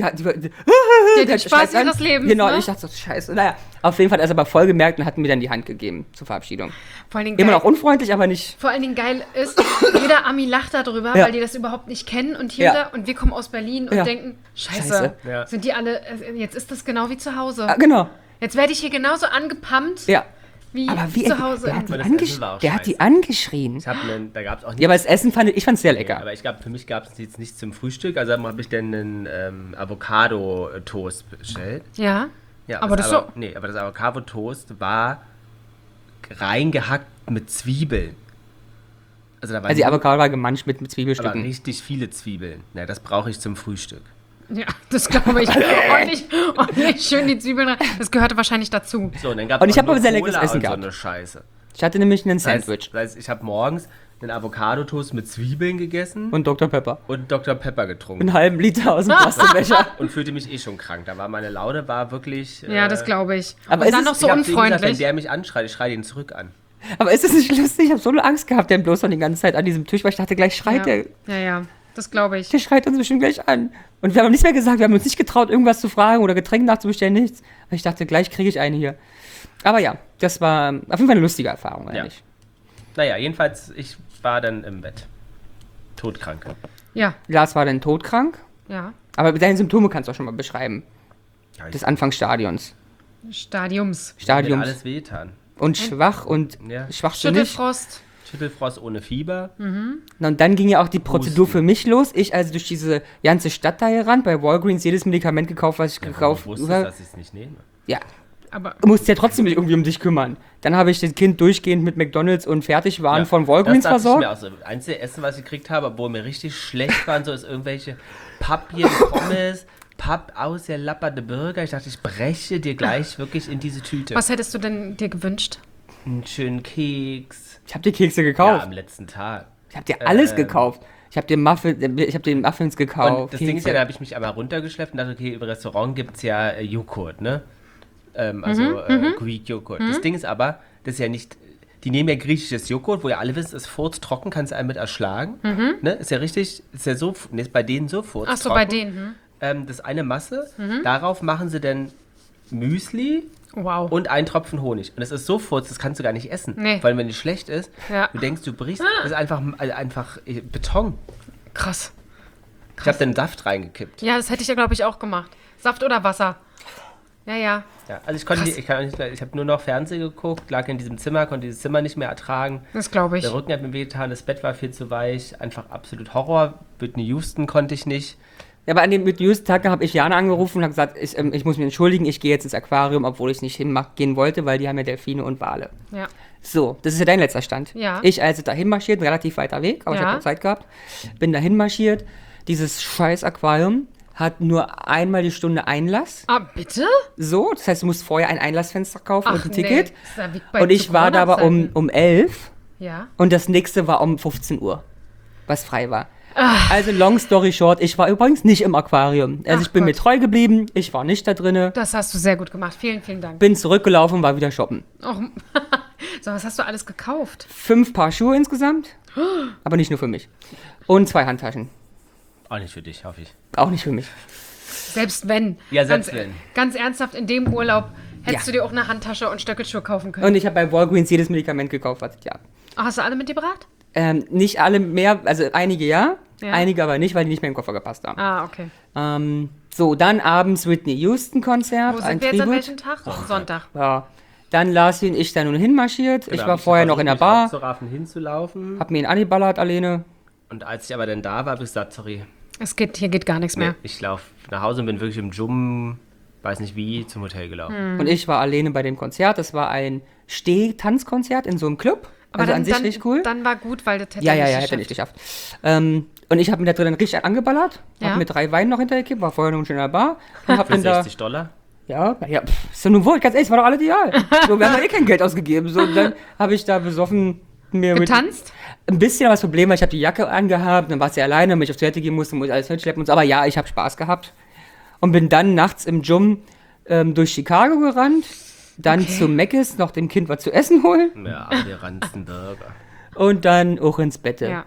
Den hat Spaß Scheiß ihres Lebens, Genau, ne? und ich dachte so, scheiße. Naja, auf jeden Fall hat er es aber voll gemerkt und hat mir dann die Hand gegeben zur Verabschiedung. Vor allen Dingen Immer geil. noch unfreundlich, aber nicht. Vor allen Dingen geil ist, jeder Ami lacht darüber, Ja. weil die das überhaupt nicht kennen und hier Ja. und da, und wir kommen aus Berlin und Ja. denken, Scheiße, Scheiße. Ja. sind die alle, jetzt ist das genau wie zu Hause. Ah, genau. Jetzt werde ich hier genauso angepumpt Ja. wie Aber wie, zu Hause. der hat, Aber die das Essen war auch der hat die scheiße. angeschrien. Da gab es auch nichts. Ja, aber das Essen ich fand es sehr lecker. Aber ich glaube, für mich gab es jetzt nichts zum Frühstück. Also habe ich dann einen Avocado-Toast bestellt. Ja, Ja, aber das so. Nee, aber das Avocado-Toast war reingehackt mit Zwiebeln. Also da war Also die Avocado war gemanscht mit aber Zwiebelstücken. richtig viele Zwiebeln. Na, das brauche ich zum Frühstück. Ja, das glaube ich. ordentlich schön die Zwiebeln rein. Das gehörte wahrscheinlich dazu. So, und dann gab Und es ich habe aber sehr leckeres Essen so gehabt. eine Scheiße. Ich hatte nämlich einen Das heißt, Sandwich ich habe morgens einen Avocado-Toast mit Zwiebeln gegessen und Dr. Pepper. und Dr. Pepper getrunken. Einen halben Liter aus dem Plastikbecher. Und fühlte mich eh schon krank. Meine Laune war wirklich... Ja, das glaube ich. aber Und es dann ist- noch so ich hab zu ihm gesagt, wenn unfreundlich. der mich anschreit, ich schreie ihn zurück an. Aber ist das nicht lustig? Ich habe so eine Angst gehabt, der bloß noch die ganze Zeit an diesem Tisch, weil ich dachte, gleich schreit Ja. der. Ja, das glaube ich. Der schreit uns bestimmt gleich an. Und wir haben nichts mehr gesagt, wir haben uns nicht getraut, irgendwas zu fragen oder Getränke nachzubestellen, nichts. Weil ich dachte, gleich kriege ich eine hier. Aber ja, das war auf jeden Fall eine lustige Erfahrung, Ja. eigentlich. Naja, jedenfalls, ich war dann im Bett. Todkrank. Ja, Lars war dann todkrank, ja. aber deine Symptome kannst du auch schon mal beschreiben. Ja, Des Anfangsstadiums. Stadiums. mir hat Stadiums. alles wehgetan. Und schwach und Ja. schwachsinnig. Schüttelfrost. Schüttelfrost ohne Fieber. Und dann ging ja auch die Prozedur Husten. für mich los. Ich also durch diese ganze Stadt da gerannt, bei Walgreens jedes Medikament gekauft, was ich gekauft Du wusstest, dass ich es nicht nehme. Ja, Aber du musst ja trotzdem dich irgendwie um dich kümmern. Dann habe ich das Kind durchgehend mit McDonalds und Fertigwaren von Walgreens das dachte ich versorgt. mir auch so. Einzige Essen, was ich gekriegt habe, obwohl mir richtig schlecht waren, so ist irgendwelche Papier, Pommes, ausgelapperte Burger. Ich dachte, ich breche dir gleich wirklich in diese Tüte. was hättest du denn dir gewünscht? Einen schönen Keks. Ich habe dir Kekse Ja, gekauft. am letzten Tag. Ich habe dir alles gekauft. Ich habe dir Muffins gekauft. Und das Ding ist ja, da habe ich mich einmal runtergeschleppt und dachte, okay, im Restaurant gibt es ja Joghurt, ne? Greek Joghurt. Das Ding ist aber, das ist ja nicht, die nehmen ja griechisches Joghurt, wo ja alle wissen, es ist furztrocken, kannst du einen mit erschlagen. Ne? Ist ja richtig, ist ja so, ne, ist bei denen so furztrocken. Ach so, bei denen. Das ist eine Masse, darauf machen sie dann Müsli Wow. und einen Tropfen Honig. Und es ist so furz, das kannst du gar nicht essen. Nee. Vor allem, wenn die schlecht ist, Ja. du denkst, du brichst, das ist einfach Beton. Krass. Ich habe den Saft reingekippt. Ja, das hätte ich ja, glaube ich, auch gemacht. Saft oder Wasser? Ja. Ja, also ich habe nur noch Fernsehen geguckt, lag in diesem Zimmer, konnte dieses Zimmer nicht mehr ertragen. Das glaube ich. Der Rücken hat mir wehgetan, das Bett war viel zu weich, einfach absolut Horror. Whitney Houston konnte ich nicht. Ja, aber an dem mit Just-Tag habe ich Jana angerufen und habe gesagt, ich muss mich entschuldigen, ich gehe jetzt ins Aquarium, obwohl ich nicht gehen wollte, weil die haben ja Delfine und Wale. Ja. So, das ist ja dein letzter Stand. Ja. Ich also dahin marschiert, ein relativ weiter Weg, aber ich Ja. habe Zeit gehabt, bin dahin marschiert. Dieses scheiß Aquarium hat nur einmal die Stunde Einlass. Ah, bitte? So, das heißt, du musst vorher ein Einlassfenster kaufen und ein Ticket. Das ist ja wie bei Und ich war da aber um 11 Ja. und das nächste war um 15 Uhr, was frei war. Also long story short, ich war übrigens nicht im Aquarium. Also Ach ich bin mir Gott. treu geblieben, ich war nicht da drinne, Das hast du sehr gut gemacht. Vielen, vielen Dank. bin zurückgelaufen, war wieder shoppen. Och, so, was hast du alles gekauft? 5 Paar Schuhe insgesamt, aber nicht nur für mich. Und 2 Handtaschen, Auch nicht für dich, hoffe ich. auch nicht für mich. Selbst wenn. Ja, selbst ganz, wenn. Ganz ernsthaft, in dem Urlaub hättest Ja. du dir auch eine Handtasche und Stöckelschuhe kaufen können. Und ich habe bei Walgreens jedes Medikament gekauft, was ich ja. Ach, hast du alle mitgebracht? Nicht alle mehr, also einige ja, Ja. einige aber nicht, weil die nicht mehr im Koffer gepasst haben. Ah, okay. So, dann abends Whitney Houston Konzert, Wo ein sind wir jetzt an Tribut. welchem Tag? Sonntag. Ja. Dann Larsi und ich da nun hinmarschiert. Ich Genau, war vorher noch in der versucht, Bar, mich aufzuraffen, hinzulaufen. hab mir einen angeballert alleine. Und als ich aber dann da war, habe ich gesagt, sorry, Hier geht gar nichts mehr. ich laufe nach Hause und bin wirklich im Jum, weiß nicht wie, zum Hotel gelaufen. Und ich war alleine bei dem Konzert. Das war ein Steh-Tanzkonzert in so einem Club. Aber Also dann, an sich dann, richtig cool. dann war gut, weil das hätte Ja, er hätte er nicht geschafft. Und ich habe mir da drin richtig angeballert. Ja. Hab mir 3 Weine noch hintergekippt, war vorher noch schon in der Bar. Und hab Für dann da, $60. ja, ist ja nun wohl, ganz ehrlich, war doch alles ideal. So, wir haben ja eh kein Geld ausgegeben. So, und dann habe ich da besoffen mir Getanzt? ein bisschen das Problem, weil ich habe die Jacke angehabt, dann war sie alleine, wenn ich auf Toilette gehen musste, muss ich alles mitschleppen und so. Aber ja, ich habe Spaß gehabt. Und bin dann nachts im Jum durch Chicago gerannt, dann zu Mc's noch dem Kind was zu essen holen Ja, wir ranzen Burger. und dann auch ins Bett. Ja.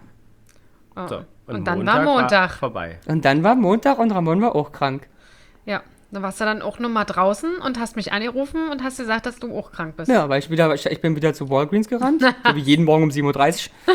Oh. So, Und dann war Montag. vorbei. Und dann war Montag und Ramon war auch krank. Ja. Dann warst du dann auch nochmal draußen und hast mich angerufen und hast gesagt, dass du auch krank bist. Ja, weil ich bin wieder zu Walgreens gerannt, so wie jeden Morgen um 7:30 Uhr.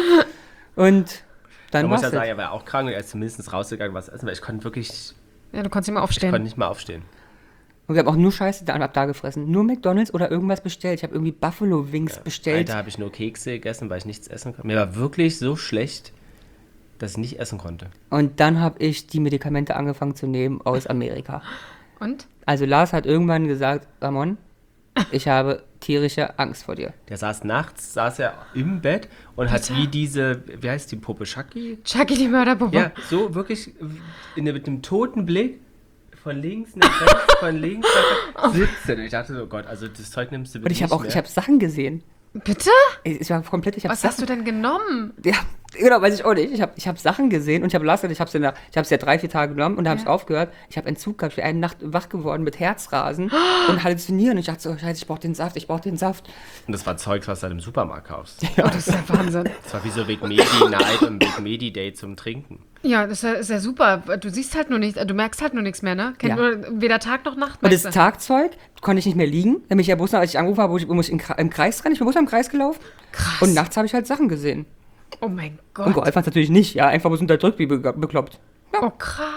Und dann Man war muss ja es. sagen, er war auch krank und er ist zumindest rausgegangen, was essen, weil ich konnte wirklich, Ja, du konntest nicht mehr ich aufstehen. konnte nicht mal aufstehen. Und wir haben auch nur Scheiße ab da gefressen. Nur McDonald's oder irgendwas bestellt. Ich habe irgendwie Buffalo Wings bestellt. Da habe ich nur Kekse gegessen, weil ich nichts essen konnte. Mir war wirklich so schlecht, dass ich nicht essen konnte. Und dann habe ich die Medikamente angefangen zu nehmen aus Amerika. Und? Also Lars hat irgendwann gesagt, Ramon, ich habe tierische Angst vor dir. Der saß er im Bett und hat wie diese, wie heißt die Puppe, Chucky? Chucky, die Mörderpuppe. Ja, so wirklich mit einem toten Blick von links nach rechts, von links nach rechts sitzen. Und ich dachte so, oh Gott, also das Zeug nimmst du bitte Und ich habe nicht auch, mehr. ich habe Sachen gesehen. Bitte? Ich war komplett, ich habe Was hast du denn genommen? Ja, genau, weiß ich auch nicht. Ich hab Sachen gesehen und ich habe Lars gesagt, ich habe es ja 3-4 Tage genommen und da habe ich aufgehört. Ich habe Entzug gehabt, ich bin eine Nacht wach geworden mit Herzrasen und Halluzinieren. Und ich dachte so, Scheiße, ich brauche den Saft. Und das war Zeugs, was du dann im Supermarkt kaufst. Oh, das ist ja Wahnsinn. Das war wie so Big Medi-Night und Big Medi-Day zum Trinken. Ja, das ist ja super. Du siehst halt nur nicht, du merkst halt nur nichts mehr, ne? Ja. Weder Tag noch Nacht. Und das merkst du. Tagzeug konnte ich nicht mehr liegen. Nämlich der Bus, als ich angerufen habe, wo ich im Kreis rennen. Ich bin bloß im Kreis gelaufen. Krass. Und nachts habe ich halt Sachen gesehen. Oh mein Gott. Und geholfen hat es natürlich nicht. Ja, einfach bloß unterdrückt, wie bekloppt. Oh, krass.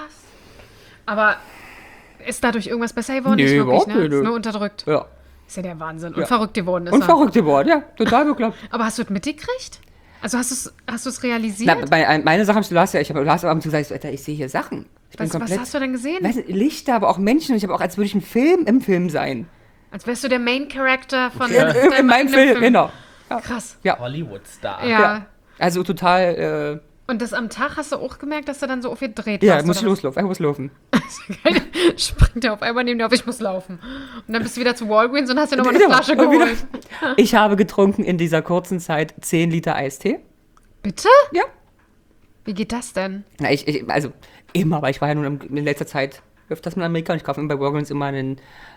Aber ist dadurch irgendwas besser geworden? Nee, Nicht wirklich, überhaupt ne? nicht, Ist nö. nur unterdrückt. Ja. Ist ja der Wahnsinn. Und Ja. verrückt geworden ist Und er. verrückt geworden, ja. Total bekloppt. Aber hast du es mitgekriegt? Also hast du es realisiert? Na, meine Sachen, ich habe Lars abends gesagt, Alter, ich sehe hier Sachen. Ich bin was komplett. hast du denn gesehen? Weißt du, Lichter, aber auch Menschen. Und ich habe auch, als würde ich im Film sein. Als wärst du der Main Character von In meinem Film, genau. Krass. Ja. Hollywood-Star. Ja. Also total, Und das am Tag hast du auch gemerkt, dass du dann so aufgedreht ja, warst? muss ich oder was? loslaufen. Ich muss laufen. Springt er auf einmal neben dir auf, ich muss laufen. Und dann bist du wieder zu Walgreens und hast dir nochmal eine Genau. Flasche Und wieder- geholt. Ich habe getrunken in dieser kurzen Zeit 10 Liter Eistee. Bitte? Ja. Wie geht das denn? Na, also immer, aber ich war ja nun in letzter Zeit öfters in Amerika und ich kaufe bei Walgreens immer einen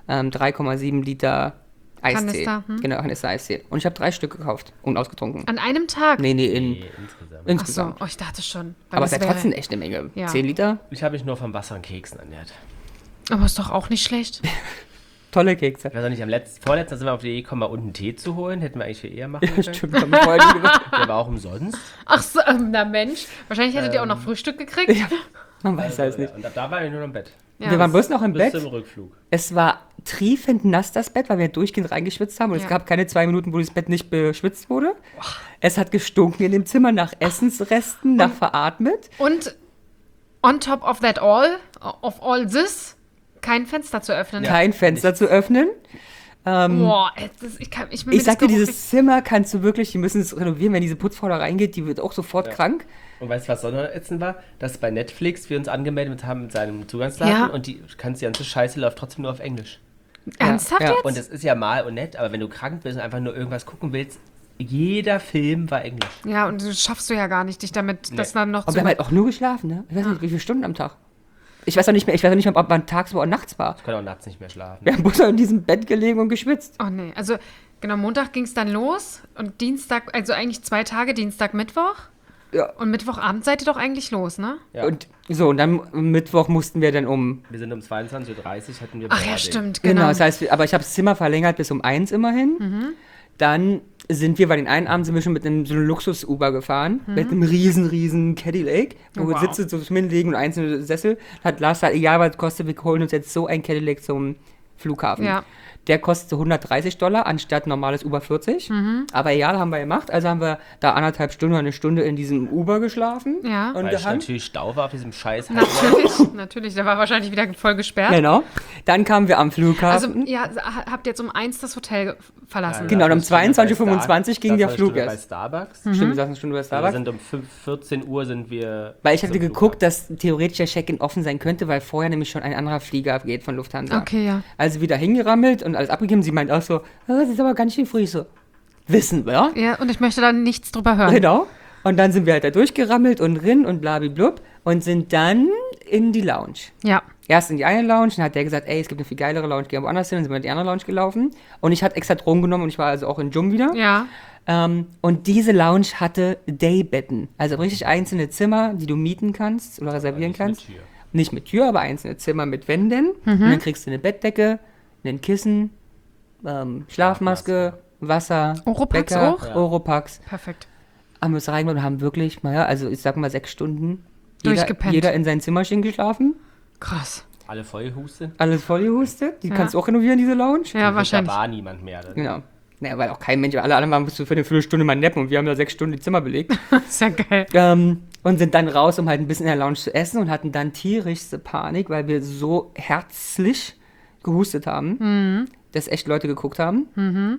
3,7 Liter Eistee. Kanister, Genau, Kanister Eistee. Und ich habe 3 Stück gekauft und ausgetrunken. An einem Tag? Nee, Nee, insgesamt. Ach so, insgesamt. oh, ich dachte schon. Weil Aber es das ist ja wäre- trotzdem echt eine Menge. Ja. 10 Liter, Ich habe mich nur vom Wasser und Keksen ernährt. Aber ist doch auch nicht schlecht. tolle Kekse. Ich weiß auch nicht, vorletzten sind wir auf die Idee gekommen, mal unten Tee zu holen. Hätten wir eigentlich viel eher machen können. Stimmt, hab ich vorher nie gemacht. Der war auch umsonst. Ach so, na Mensch. Wahrscheinlich hättet ihr auch noch Frühstück gekriegt. Man weiß es nicht. Ja, und ab da war ich nur noch im Bett. Ja, Wir waren bloß noch im Bis Bett. zum Rückflug. Es war triefend nass, das Bett, weil wir durchgehend reingeschwitzt haben. Und es Ja. gab keine 2 Minuten, wo das Bett nicht beschwitzt wurde. Es hat gestunken in dem Zimmer nach Essensresten, nach veratmet. Und on top of that all, of all this, kein Fenster zu öffnen. Kein Fenster zu öffnen. Boah, ich will mir Ich sag das dir, Geruch dieses Zimmer kannst du wirklich, die müssen es renovieren, wenn diese Putzfrau da reingeht, die wird auch sofort krank. Und weißt du, was noch ätzend war? Dass bei Netflix wir uns angemeldet haben mit seinem Zugangsdaten Ja. und die ganze Scheiße läuft trotzdem nur auf Englisch. Ernsthaft Ja. jetzt? Und das ist ja mal und nett, aber wenn du krank bist und einfach nur irgendwas gucken willst, jeder Film war Englisch. Ja, und das schaffst du ja gar nicht, dich damit, das dann noch Aber wir haben halt auch nur geschlafen, ne? Ich weiß nicht, wie viele Stunden am Tag. Ich weiß auch nicht mehr, ob man tagsüber oder nachts war. Ich konnte auch nachts nicht mehr schlafen. Wir haben bloß in diesem Bett gelegen und geschwitzt. Oh nee, also genau, Montag ging es dann los und Dienstag, also eigentlich 2 Tage, Dienstag, Mittwoch. Ja. Und Mittwochabend seid ihr doch eigentlich los, ne? Ja. Und so, und dann am Mittwoch mussten wir dann Wir sind um 22:30 Uhr hatten wir Ach ja, Boarding. stimmt, Genau, genau. das heißt, aber ich habe das Zimmer verlängert bis um 1 immerhin. Dann sind wir, bei den einen Abend sind wir schon mit so einem Luxus-Uber gefahren, mit einem riesen Cadillac, wo wir Wow. Sitze so hinlegen und einzelne Sessel. Hat Lars gesagt, egal was kostet, wir holen uns jetzt so ein Cadillac zum Flughafen. Ja. Der kostet so $130 anstatt normales Uber 40. Aber egal, haben wir gemacht. Also haben wir da 1,5 Stunden oder eine Stunde in diesem Uber geschlafen. Ja. Und Weil ich gehangen. natürlich Stau war auf diesem scheiß Natürlich, der war wahrscheinlich wieder voll gesperrt. Genau. Dann kamen wir am Also, Flughafen. ja, habt ihr jetzt um 1 das Hotel verlassen? Genau, und um 22:25 ging der Flug bei erst. Starbucks. Stimmt, wir saßen eine Stunde bei Wir Starbucks. sind um 14 Uhr sind wir. Weil ich hatte zum geguckt, dass theoretisch der Check-in offen sein könnte, weil vorher nämlich schon ein anderer Flieger geht von Lufthansa. Okay, ja. Also wieder hingerammelt und alles abgegeben. Sie meint auch so, das ist aber ganz schön früh. Ich so, wissen wir? Ja, und ich möchte da nichts drüber hören. Genau. Und dann sind wir halt da durchgerammelt und rin und blabiblub und sind dann in die Lounge. Ja. Erst in die eine Lounge, dann hat der gesagt, ey, es gibt eine viel geilere Lounge, geh woanders hin. Dann sind wir in die andere Lounge gelaufen. Und ich hatte extra Drogen genommen und ich war also auch in Jum wieder. Ja. Und diese Lounge hatte Daybetten. Also richtig einzelne Zimmer, die du mieten kannst oder reservieren nicht mit kannst. Tür. Nicht mit Tür, aber einzelne Zimmer mit Wänden. Und dann kriegst du eine Bettdecke, ein Kissen, Schlafmaske, Wasser, Oropax Wecker, auch? Ja. Oropax. Perfekt. Haben wir uns reingemacht und haben wirklich, naja, also ich sag mal 6 Stunden Durchgepennt. jeder in sein Zimmerchen geschlafen. Krass. Alle vollgehustet. Alles voll gehustet. Die kannst du auch renovieren, diese Lounge. Ja, wahrscheinlich. Da war niemand mehr. Genau. Naja, weil auch kein Mensch, alle anderen waren, musst du für eine Viertelstunde mal nappen und wir haben da 6 Stunden die Zimmer belegt. Ist ja geil. Und sind dann raus, um halt ein bisschen in der Lounge zu essen und hatten dann tierischste Panik, weil wir so herzlich gehustet haben, dass echt Leute geguckt haben.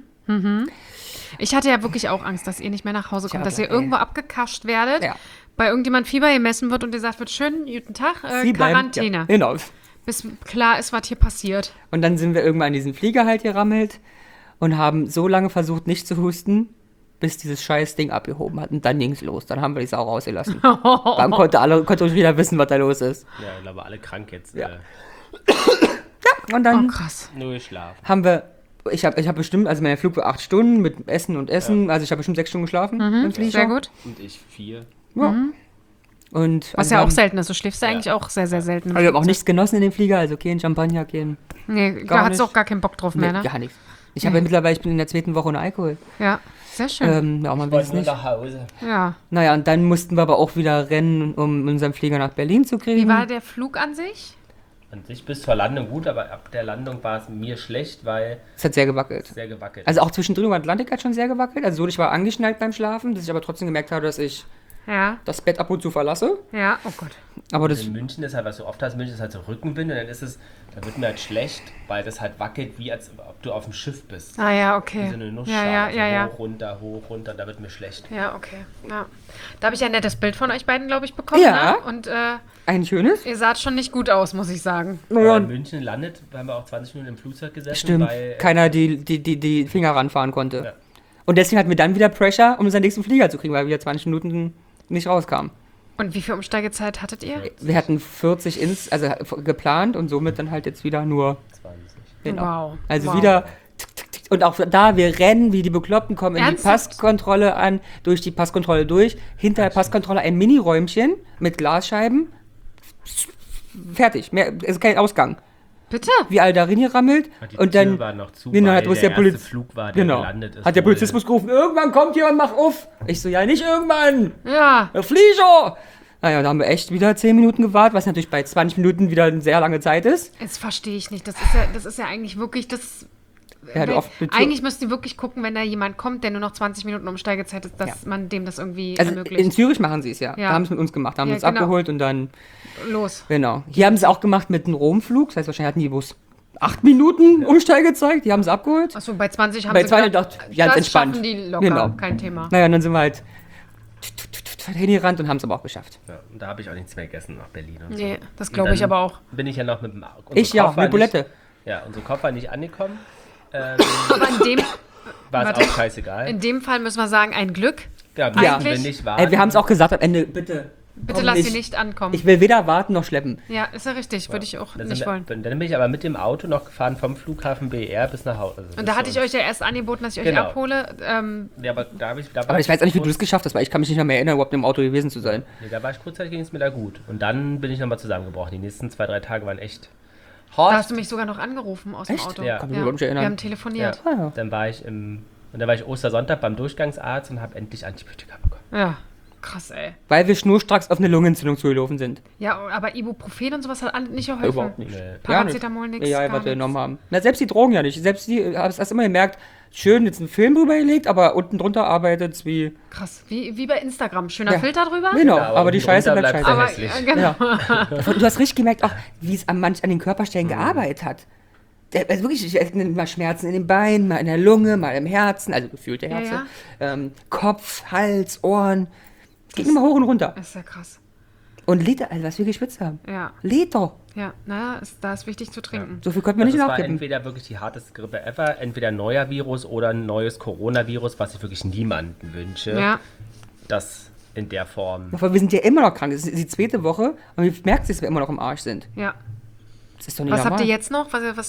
Ich hatte ja wirklich auch Angst, dass ihr nicht mehr nach Hause kommt, Ja, dass ihr ey. irgendwo abgekascht werdet, Ja. bei irgendjemand Fieber gemessen wird und dir sagt wird, schön, guten Tag, Sie bleiben- Quarantäne. Ja, genau. Bis klar ist, was hier passiert. Und dann sind wir irgendwann in diesen Flieger halt gerammelt und haben so lange versucht, nicht zu husten, bis dieses scheiß Ding abgehoben hat. Und dann ging's los. Dann haben wir die Sau rausgelassen. Dann konnte euch wieder wissen, was da los ist. Ja, ich glaube, alle krank jetzt. Ja. Und dann Oh, krass. Nur geschlafen. haben wir, ich hab bestimmt, also mein Flug war 8 Stunden mit Essen und Essen, also ich habe bestimmt 6 Stunden geschlafen im Flieger. Sehr gut. Und ich 4. Ja. Und Was also ja auch wir selten ist. Du schläfst ja eigentlich auch sehr, sehr selten. im haben, wir haben auch Flugzeug. nichts genossen in dem Flieger, also kein Champagner, kein... Nee, gar da hat's nicht. auch gar keinen Bock drauf mehr, ne? gar nichts. Ich habe ja mittlerweile, ich bin in der 2. Woche ohne Alkohol. Ja, sehr schön. Ja, man Ich will wollte es nur nicht. nach Hause. Ja. Naja, und dann mussten wir aber auch wieder rennen, um unseren Flieger nach Berlin zu kriegen. Wie war der Flug an sich? An sich bis zur Landung gut, aber ab der Landung war es mir schlecht, weil Es hat sehr gewackelt. sehr gewackelt. Also auch zwischendrin im Atlantik hat schon sehr gewackelt. Also so, ich war angeschnallt beim Schlafen, dass ich aber trotzdem gemerkt habe, dass ich Ja, das Bett ab und zu verlasse. ja, oh Gott. Aber das, in München ist halt, was du oft hast, München ist halt so Rückenwind und dann ist es, da wird mir halt schlecht, weil das halt wackelt, wie als ob du auf dem Schiff bist. Ah ja, Wie okay. so eine Nussschale. Ja, also ja, ja. Hoch, runter, da wird mir schlecht. Ja, okay. Ja. Da habe ich ja ein nettes Bild von euch beiden, glaube ich, bekommen. Ja. Ne? Und ein schönes. ihr saht schon nicht gut aus, muss ich sagen. Naja, In München landet, haben wir auch 20 Minuten im Flugzeug gesessen, stimmt, weil keiner die Finger ranfahren konnte. Ja. Und deswegen hatten wir dann wieder Pressure, um unseren nächsten Flieger zu kriegen, weil wir 20 Minuten nicht rauskamen. Und wie viel Umsteigezeit hattet ihr? Wir hatten 40 geplant und somit dann halt jetzt wieder nur 20. genau. Wow. Also Wow. wieder tick, tick, tick. Und auch da, wir rennen wie die Bekloppten, kommen in die Ernsthaft? Passkontrolle an, durch die Passkontrolle durch, hinter der Passkontrolle ein Mini-Räumchen mit Glasscheiben. Fertig, mehr, also kein Ausgang. Bitte? Wie all darin gerammelt Die und Tür dann war noch zu, genau, weil hat uns der der Poliz erste Flug war, der genau, gelandet ist. hat der wohl. Polizismus gerufen, irgendwann kommt jemand, mach auf. Ich so, ja, nicht irgendwann, Ja. der Flieger. Naja, da haben wir echt wieder 10 Minuten gewartet, was natürlich bei 20 Minuten wieder eine sehr lange Zeit ist. Das verstehe ich nicht. Das ist ja eigentlich wirklich das. Ja, du oft mit so- Eigentlich müssten die wirklich gucken, wenn da jemand kommt, der nur noch 20 Minuten Umsteigezeit ist, dass Ja. man dem das irgendwie Also in ermöglicht. Zürich machen sie es ja. Ja. Da haben sie es mit uns gemacht, haben Ja, uns genau. abgeholt und dann, Los. genau. Hier haben sie es auch gemacht mit einem Romflug, das heißt wahrscheinlich hatten die bloß 8 Minuten Umsteigezeit, die haben sie abgeholt. Achso, bei 20 haben Bei sie 20 gesagt, dachte ich, ganz das entspannt. schaffen die locker, Genau. kein Thema. Naja, und dann sind wir halt hingerannt und haben es aber auch geschafft. Ja, und da habe ich auch nichts mehr gegessen nach Berlin. Und Nee, so. das Und glaube ich dann aber auch. Bin ich ja noch mit dem Ich ja, mit Bulette. Nicht, ja, unsere Koffer nicht angekommen. Aber War es Warte. auch scheißegal. in dem Fall müssen wir sagen, ein Glück. Ja, Ja. wir nicht warten. Wir haben es auch gesagt am Ende, bitte. Bitte komm lass sie nicht ankommen. Ich will weder warten noch schleppen. Ja, ist ja richtig. Würde ich auch Dann nicht wollen. Dann bin ich aber mit dem Auto noch gefahren vom Flughafen BR bis nach Hause. Also Und da hatte ich euch ja erst angeboten, dass ich euch Genau. abhole. Ja, aber da habe ich. Da war Aber ich weiß auch nicht, wie du das geschafft hast, weil ich kann mich nicht mehr erinnern, überhaupt im Auto gewesen zu sein. Nee, da war ich kurzzeitig, ging es mir da gut. Und dann bin ich nochmal zusammengebrochen. Die nächsten 2-3 Tage waren echt Da hart. hast du mich sogar noch angerufen aus dem Echt? Auto. Ja. Kann mich überhaupt nicht erinnern. Wir haben telefoniert. Ja. Ja. Dann war ich Ostersonntag beim Durchgangsarzt und habe endlich Antibiotika bekommen. Ja. Krass, ey. Weil wir schnurstracks auf eine Lungenentzündung zugelaufen sind. Ja, aber Ibuprofen und sowas hat alles nicht geholfen. Überhaupt nicht. Nee. Paracetamol nix, Ja, gar was wir nix. genommen haben. Na, selbst die Drogen ja nicht. Selbst die, hast du immer gemerkt, schön jetzt einen Film drüber gelegt, aber unten drunter arbeitet es wie... Krass. Wie bei Instagram. Schöner Ja. Filter drüber. Genau, Ja, aber die unten Scheiße drunter bleibt bleibt scheiße. Aber hässlich. genau. Ja. Du hast richtig gemerkt, auch wie es an den Körperstellen gearbeitet hat. Also wirklich, ich hatte mal Schmerzen in den Beinen, mal in der Lunge, mal im Herzen, also gefühlte Ja, Herzen. Kopf, Hals, Ohren. Es ging immer hoch und runter. Das ist ja krass. Und Liter, also was wir geschwitzt haben. Ja. Liter. Ja, naja, da ist wichtig zu trinken. So viel konnten wir Also nicht es war nachkippen. entweder wirklich die harteste Grippe ever, entweder ein neuer Virus oder ein neues Coronavirus, was ich wirklich niemandem wünsche. Ja. Das in der Form. Aber wir sind ja immer noch krank. Das ist die 2. Woche und wir merken, dass wir immer noch im Arsch sind. Ja. Das ist doch nicht Was normal. habt ihr jetzt noch?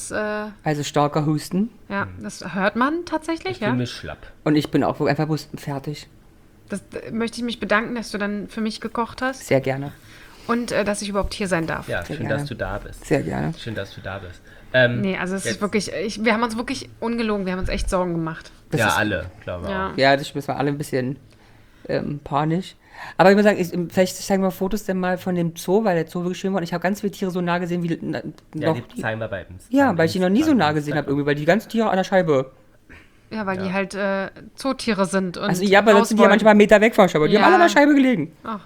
Also starker Husten. Ja, das hört man tatsächlich, Ich fühle ja. mich schlapp. Und ich bin auch einfach bloß fertig. Das möchte ich mich bedanken, dass du dann für mich gekocht hast Sehr gerne. und dass ich überhaupt hier sein darf. Ja, Sehr schön, gerne. dass du da bist. Sehr gerne. Schön, dass du da bist. Nee, also es Jetzt- ist wirklich, wir haben uns wirklich ungelogen, wir haben uns echt Sorgen gemacht. Das ja, ist- alle, glaube ich. Ja. Ja, das war alle ein bisschen panisch. Aber ich muss sagen, vielleicht zeigen wir Fotos dann mal von dem Zoo, weil der Zoo wirklich schön war. Und ich habe ganz viele Tiere so nah gesehen, wie Ja, noch. die zeigen wir bei uns. Ja, weil ich die noch nie so nah gesehen habe, irgendwie, weil die ganzen Tiere an der Scheibe. Ja, weil die halt Zootiere sind. Und Also ja, aber das sind die ja manchmal einen Meter weg vom Scheibe. Die Ja. haben alle an der Scheibe gelegen. Aha.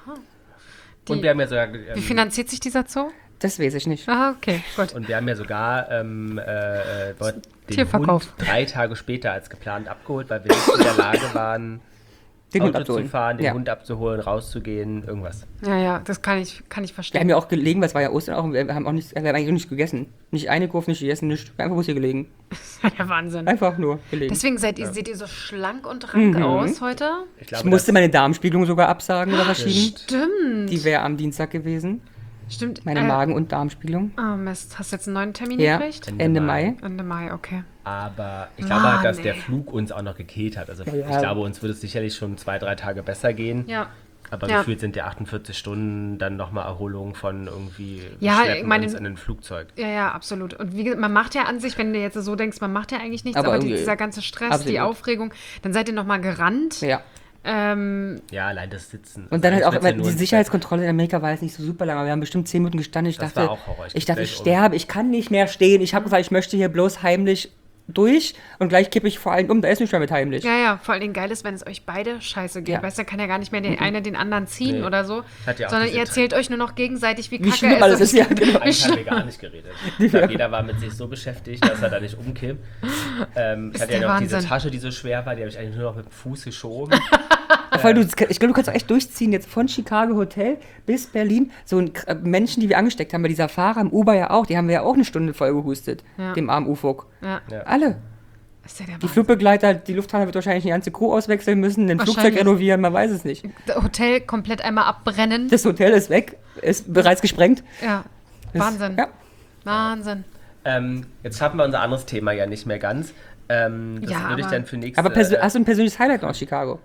Und wir haben ja sogar. Wie finanziert sich dieser Zoo? Das weiß ich nicht. Aha, okay, gut. Und wir haben ja sogar den Tierverkauf. Hund 3 Tage später als geplant abgeholt, weil wir nicht in der Lage waren, Den Hund Auto zu abzuholen. fahren, den Ja. Hund abzuholen, rauszugehen, irgendwas. Ja, das kann ich Wir verstehen. haben ja auch gelegen, weil es war ja Ostern auch, und wir haben auch nicht, wir haben eigentlich auch nichts gegessen. Nicht eine Kurve, nicht gegessen, nicht, wir haben einfach bloß hier gelegen. Der Wahnsinn. Einfach nur gelegen. Deswegen seht ihr so schlank und rank aus heute. Ich musste meine Darmspiegelung sogar absagen oder verschieben. Stimmt. Die wäre am Dienstag gewesen. Stimmt. Meine Magen- und Darmspiegelung. Oh Mist, hast du jetzt einen neuen Termin Ja, gekriegt? Ende Mai. Ende Mai, okay. Aber ich glaube Mann, halt, dass der ey. Flug uns auch noch gekillt hat. Also Ja. ich glaube, uns würde es sicherlich schon 2-3 Tage besser gehen. Ja. Aber Ja. gefühlt sind ja 48 Stunden dann nochmal Erholung von irgendwie Ja, Schleppen ich meine- uns in ein Flugzeug. Ja, absolut. Und wie gesagt, man macht ja an sich, wenn du jetzt so denkst, man macht ja eigentlich nichts, Aber aber irgendwie- dieser ganze Stress, absolut. die Aufregung, dann seid ihr nochmal gerannt. Ja. Ja, allein das Sitzen. Und dann halt Also auch, ich weil will's ja nur die ins Sicherheitskontrolle in Amerika war jetzt nicht so super lang, aber wir haben bestimmt 10 Minuten gestanden. Das war auch Horror. Ich dachte, ich gleich sterbe, ich kann nicht mehr stehen. Ich habe gesagt, ich möchte hier bloß heimlich durch und gleich kippe ich vor allem um. Da ist nicht mehr mit heimlich. Ja, vor allen Dingen geil ist, wenn es euch beide scheiße geht. Ja. Weißt du, da kann ja gar nicht mehr der eine den anderen ziehen Nee. oder so, Hat ja auch sondern diese ihr erzählt euch nur noch gegenseitig, wie Wie kacke schlimm es alles ist, ja, genau. Eigentlich haben wir gar nicht geredet. Ich glaube, jeder war mit sich so beschäftigt, dass er da nicht umkippt. Ich hatte ja der noch diese Wahnsinn. Tasche, die so schwer war, die habe ich eigentlich nur noch mit dem Fuß geschoben. Voll, ich glaube, du kannst auch echt durchziehen, jetzt von Chicago Hotel bis Berlin. So ein Menschen, die wir angesteckt haben, bei dieser Fahrer im Uber ja auch, die haben wir ja auch eine Stunde voll gehustet, Ja. dem armen Ufuk. Ja. Ja. Alle. Ist ja der Die Wahnsinn. Flugbegleiter, die Lufthansa wird wahrscheinlich die ganze Crew auswechseln müssen, den Flugzeug Wahrscheinlich. renovieren, man weiß es nicht. Das Hotel komplett einmal abbrennen. Das Hotel ist weg, ist bereits gesprengt. Ja, Ist- Wahnsinn. Ja. Wahnsinn. Jetzt schaffen wir unser anderes Thema ja nicht mehr ganz. Das Ja, würde ich aber- dann für nächste... Aber hast du ein persönliches Highlight noch aus Chicago?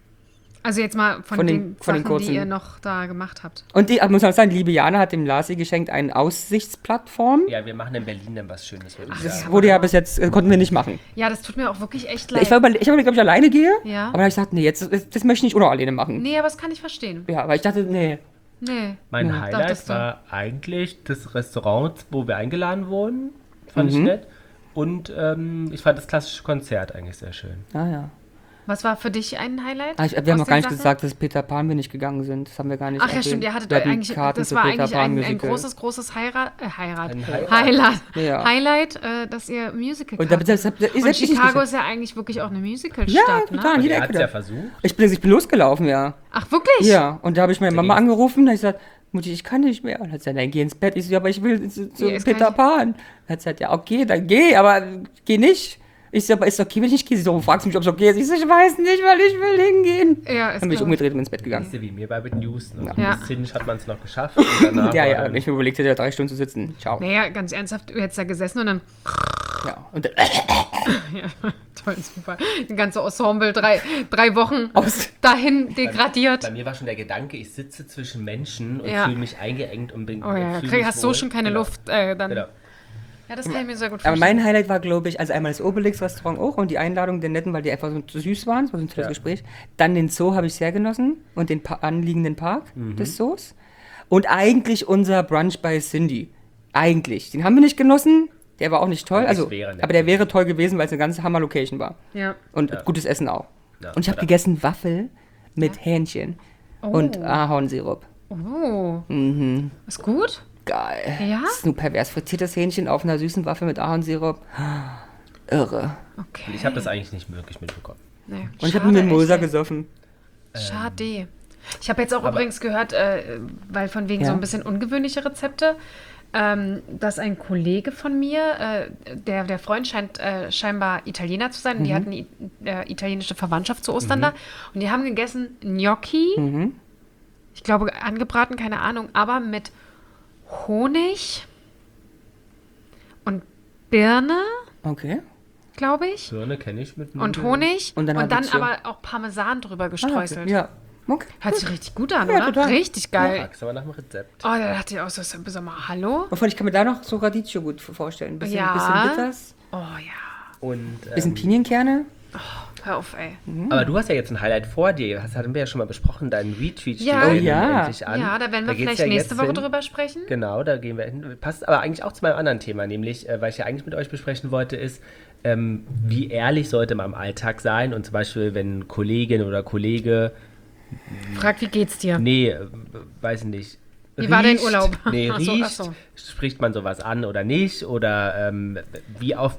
Also jetzt mal von, Von den, den- von den Sachen, kurzen. die ihr noch da gemacht habt. Und die, muss man sagen, liebe Jana hat dem Lasi geschenkt eine Aussichtsplattform. ja, wir machen in Berlin dann was Schönes, würde ich Das sagen. wurde ja bis jetzt, konnten wir nicht machen. Ja, das tut mir auch wirklich echt leid. Ich habe überlegt, ob ich alleine gehe. Ja. Aber dann habe ich gesagt, nee, das möchte ich nicht ohne alleine machen. Nee, aber das kann ich verstehen. Ja, aber ich dachte, nee. Nee. Mein Highlight dachtest du? war eigentlich das Restaurant, wo wir eingeladen wurden. Fand ich nett. Und ich fand das klassische Konzert eigentlich sehr schön. Ah, ja. Was war für dich ein Highlight? Wir haben aus noch gar den nicht Sachen? gesagt, dass Peter Pan wir nicht gegangen sind. Das haben wir gar nicht Ach ja, erwähnt. stimmt, ihr hattet Wir hatten eigentlich, Karten das für war Peter eigentlich Pan ein Musical. großes Highlight. Highlight, Ja. dass ihr Musical Und da, hattet. das, das, das, Und selbst ich nicht Chicago geschafft. ist ja eigentlich wirklich auch eine Musicalstadt, Ja, total. ne? Jeder Er Ecke hat es da. ja versucht. Ich bin losgelaufen, ja. Ach, wirklich? Ja, und da habe ich meine Mama ging's. angerufen, da habe ich gesagt, Mutti, ich kann nicht mehr. Und hat sie gesagt, dann geh ins Bett. Ich so, ja, aber ich will zu Ja, ist Peter kein- Pan. Dann hat sie gesagt, ja, okay, dann geh, aber geh nicht. Ich so, aber ist okay, wenn ich nicht gehe? Sie so, fragst mich, ob es okay ist. Ich so, ich weiß nicht, weil ich will hingehen. Ja, ist Dann bin ich klar. umgedreht und ins Bett gegangen. Siehst du, wie mir bei Whitney Houston. Also Ja. bis Zinsch hat man es noch geschafft. Und danach Ja, war ja, dann- ich mir überlegt hätte, 3 Stunden zu sitzen. Ciao. Naja, ganz ernsthaft, du hättest da gesessen und dann, Ja, und dann, toll, super, ein ganze Ensemble, drei Wochen Aus- dahin degradiert. Bei mir war schon der Gedanke, ich sitze zwischen Menschen und Ja. fühle mich eingeengt und bin Oh ja, fühle mich hast so wohl. schon keine Genau. Luft, dann. Genau. Ja, das kann ich mir sehr gut aber vorstellen. mein Highlight war, glaube ich, also einmal das Obelix-Restaurant auch und die Einladung der Netten, weil die einfach so süß waren. Das war so ein tolles Ja. Gespräch. Dann den Zoo habe ich sehr genossen und den anliegenden Park des Zoos. Und eigentlich unser Brunch bei Cindy. Eigentlich. Den haben wir nicht genossen. Der war auch nicht toll. Aber Also, das wäre nett aber der wäre toll gewesen, weil es eine ganze Hammer-Location war. Ja. Und Ja. gutes Essen auch. Ja, und ich habe oder- gegessen Waffel mit Hähnchen und Ahornsirup. Oh, Mhm. ist gut? Geil. Ja? Das ist nur pervers. Frittiertes Hähnchen auf einer süßen Waffel mit Ahornsirup. Irre. Okay. Und ich habe das eigentlich nicht wirklich mitbekommen. Nee, Und ich habe schade, nur Mimosa echt, ey. gesoffen. Schade. Ich habe jetzt auch aber- übrigens gehört, weil von wegen Ja. so ein bisschen ungewöhnliche Rezepte, dass ein Kollege von mir, der Freund scheint scheinbar Italiener zu sein, und die hatten italienische Verwandtschaft zu Ostern da, und die haben gegessen Gnocchi, ich glaube angebraten, keine Ahnung, aber mit Honig und Birne, Okay. glaube ich, Birne kenne ich mit und Nudeln. Honig Und dann Radicchio. aber auch Parmesan drüber gestreuselt. Ja. Okay. Hört sich richtig gut an, Ja, oder? total. Richtig geil. Fragst aber nach dem Rezept. Oh, da dachte ich auch so, sag mal, hallo? Wovon ich kann mir da noch so Radicchio gut vorstellen. Bisschen Ja. bisschen bitters, Oh ja. Und bisschen Pinienkerne. hör auf, ey. Aber du hast ja jetzt ein Highlight vor dir. Das hatten wir ja schon mal besprochen. Dein Retreat steht Ja. Oh ja. endlich an. Ja, da werden wir geht's vielleicht ja nächste jetzt Woche hin. drüber sprechen. Genau, da gehen wir hin. Passt aber eigentlich auch zu meinem anderen Thema, nämlich, weil ich ja eigentlich mit euch besprechen wollte, ist, wie ehrlich sollte man im Alltag sein? Und zum Beispiel, wenn Kollegin oder Kollege, Frag, wie geht's dir? weiß nicht, Wie war dein Urlaub? Nee, Ach so, riecht, ach so. spricht man sowas an oder nicht? Oder wie oft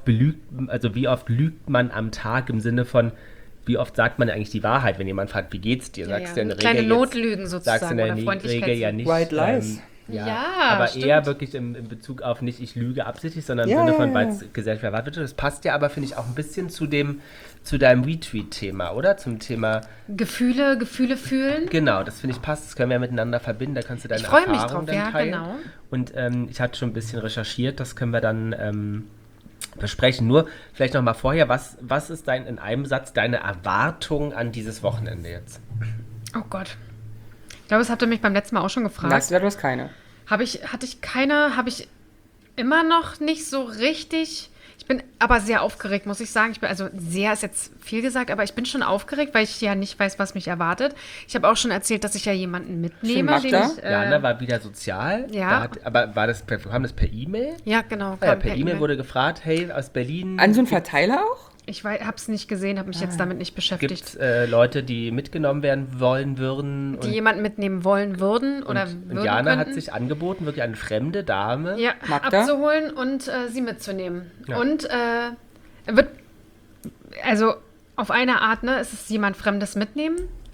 lügt man am Tag im Sinne von, wie oft sagt man eigentlich die Wahrheit, wenn jemand fragt, wie geht's dir? Sagst du in der Kleine Regel Notlügen sagst du sozusagen in oder der Freundlichkeit. Regel ja nicht. White Lies. Ja, aber stimmt. eher wirklich im Bezug auf nicht, ich lüge absichtlich, sondern im Ja, Sinne von, ja, weil ja. es gesellschaftlich erwartet wird. Das passt ja aber, finde ich, auch ein bisschen zu deinem Retweet-Thema, oder? Zum Thema, Gefühle fühlen. genau, das finde ich passt, das können wir ja miteinander verbinden, da kannst du deine Ich freue mich Erfahrungen drauf, dann ja, teilen. genau. Und ich hatte schon ein bisschen recherchiert, das können wir dann besprechen. Nur vielleicht noch mal vorher, was ist in einem Satz deine Erwartung an dieses Wochenende jetzt? Oh Gott. Ich glaube, das habt ihr mich beim letzten Mal auch schon gefragt. Sagst du, du hast keine. Hatte ich immer noch nicht so richtig. Ich bin aber sehr aufgeregt, muss ich sagen. Sehr ist jetzt viel gesagt, aber ich bin schon aufgeregt, weil ich ja nicht weiß, was mich erwartet. Ich habe auch schon erzählt, dass ich ja jemanden mitnehme. Schön, Magda. Jana war wieder sozial. ja. Aber kam das per E-Mail? Ja, genau. Ja, kam per E-Mail wurde gefragt, hey, aus Berlin An so einen Verteiler auch? Ich habe es nicht gesehen, habe mich jetzt damit nicht beschäftigt. gibt es Leute, die mitgenommen werden wollen würden. Die jemanden mitnehmen wollen würden oder und würden Jana hat könnten. sich angeboten, wirklich eine fremde Dame. Ja, Magda? abzuholen und sie mitzunehmen. Ja. Und wird, also auf eine Art, ne, es ist jemand Fremdes mitnehmen,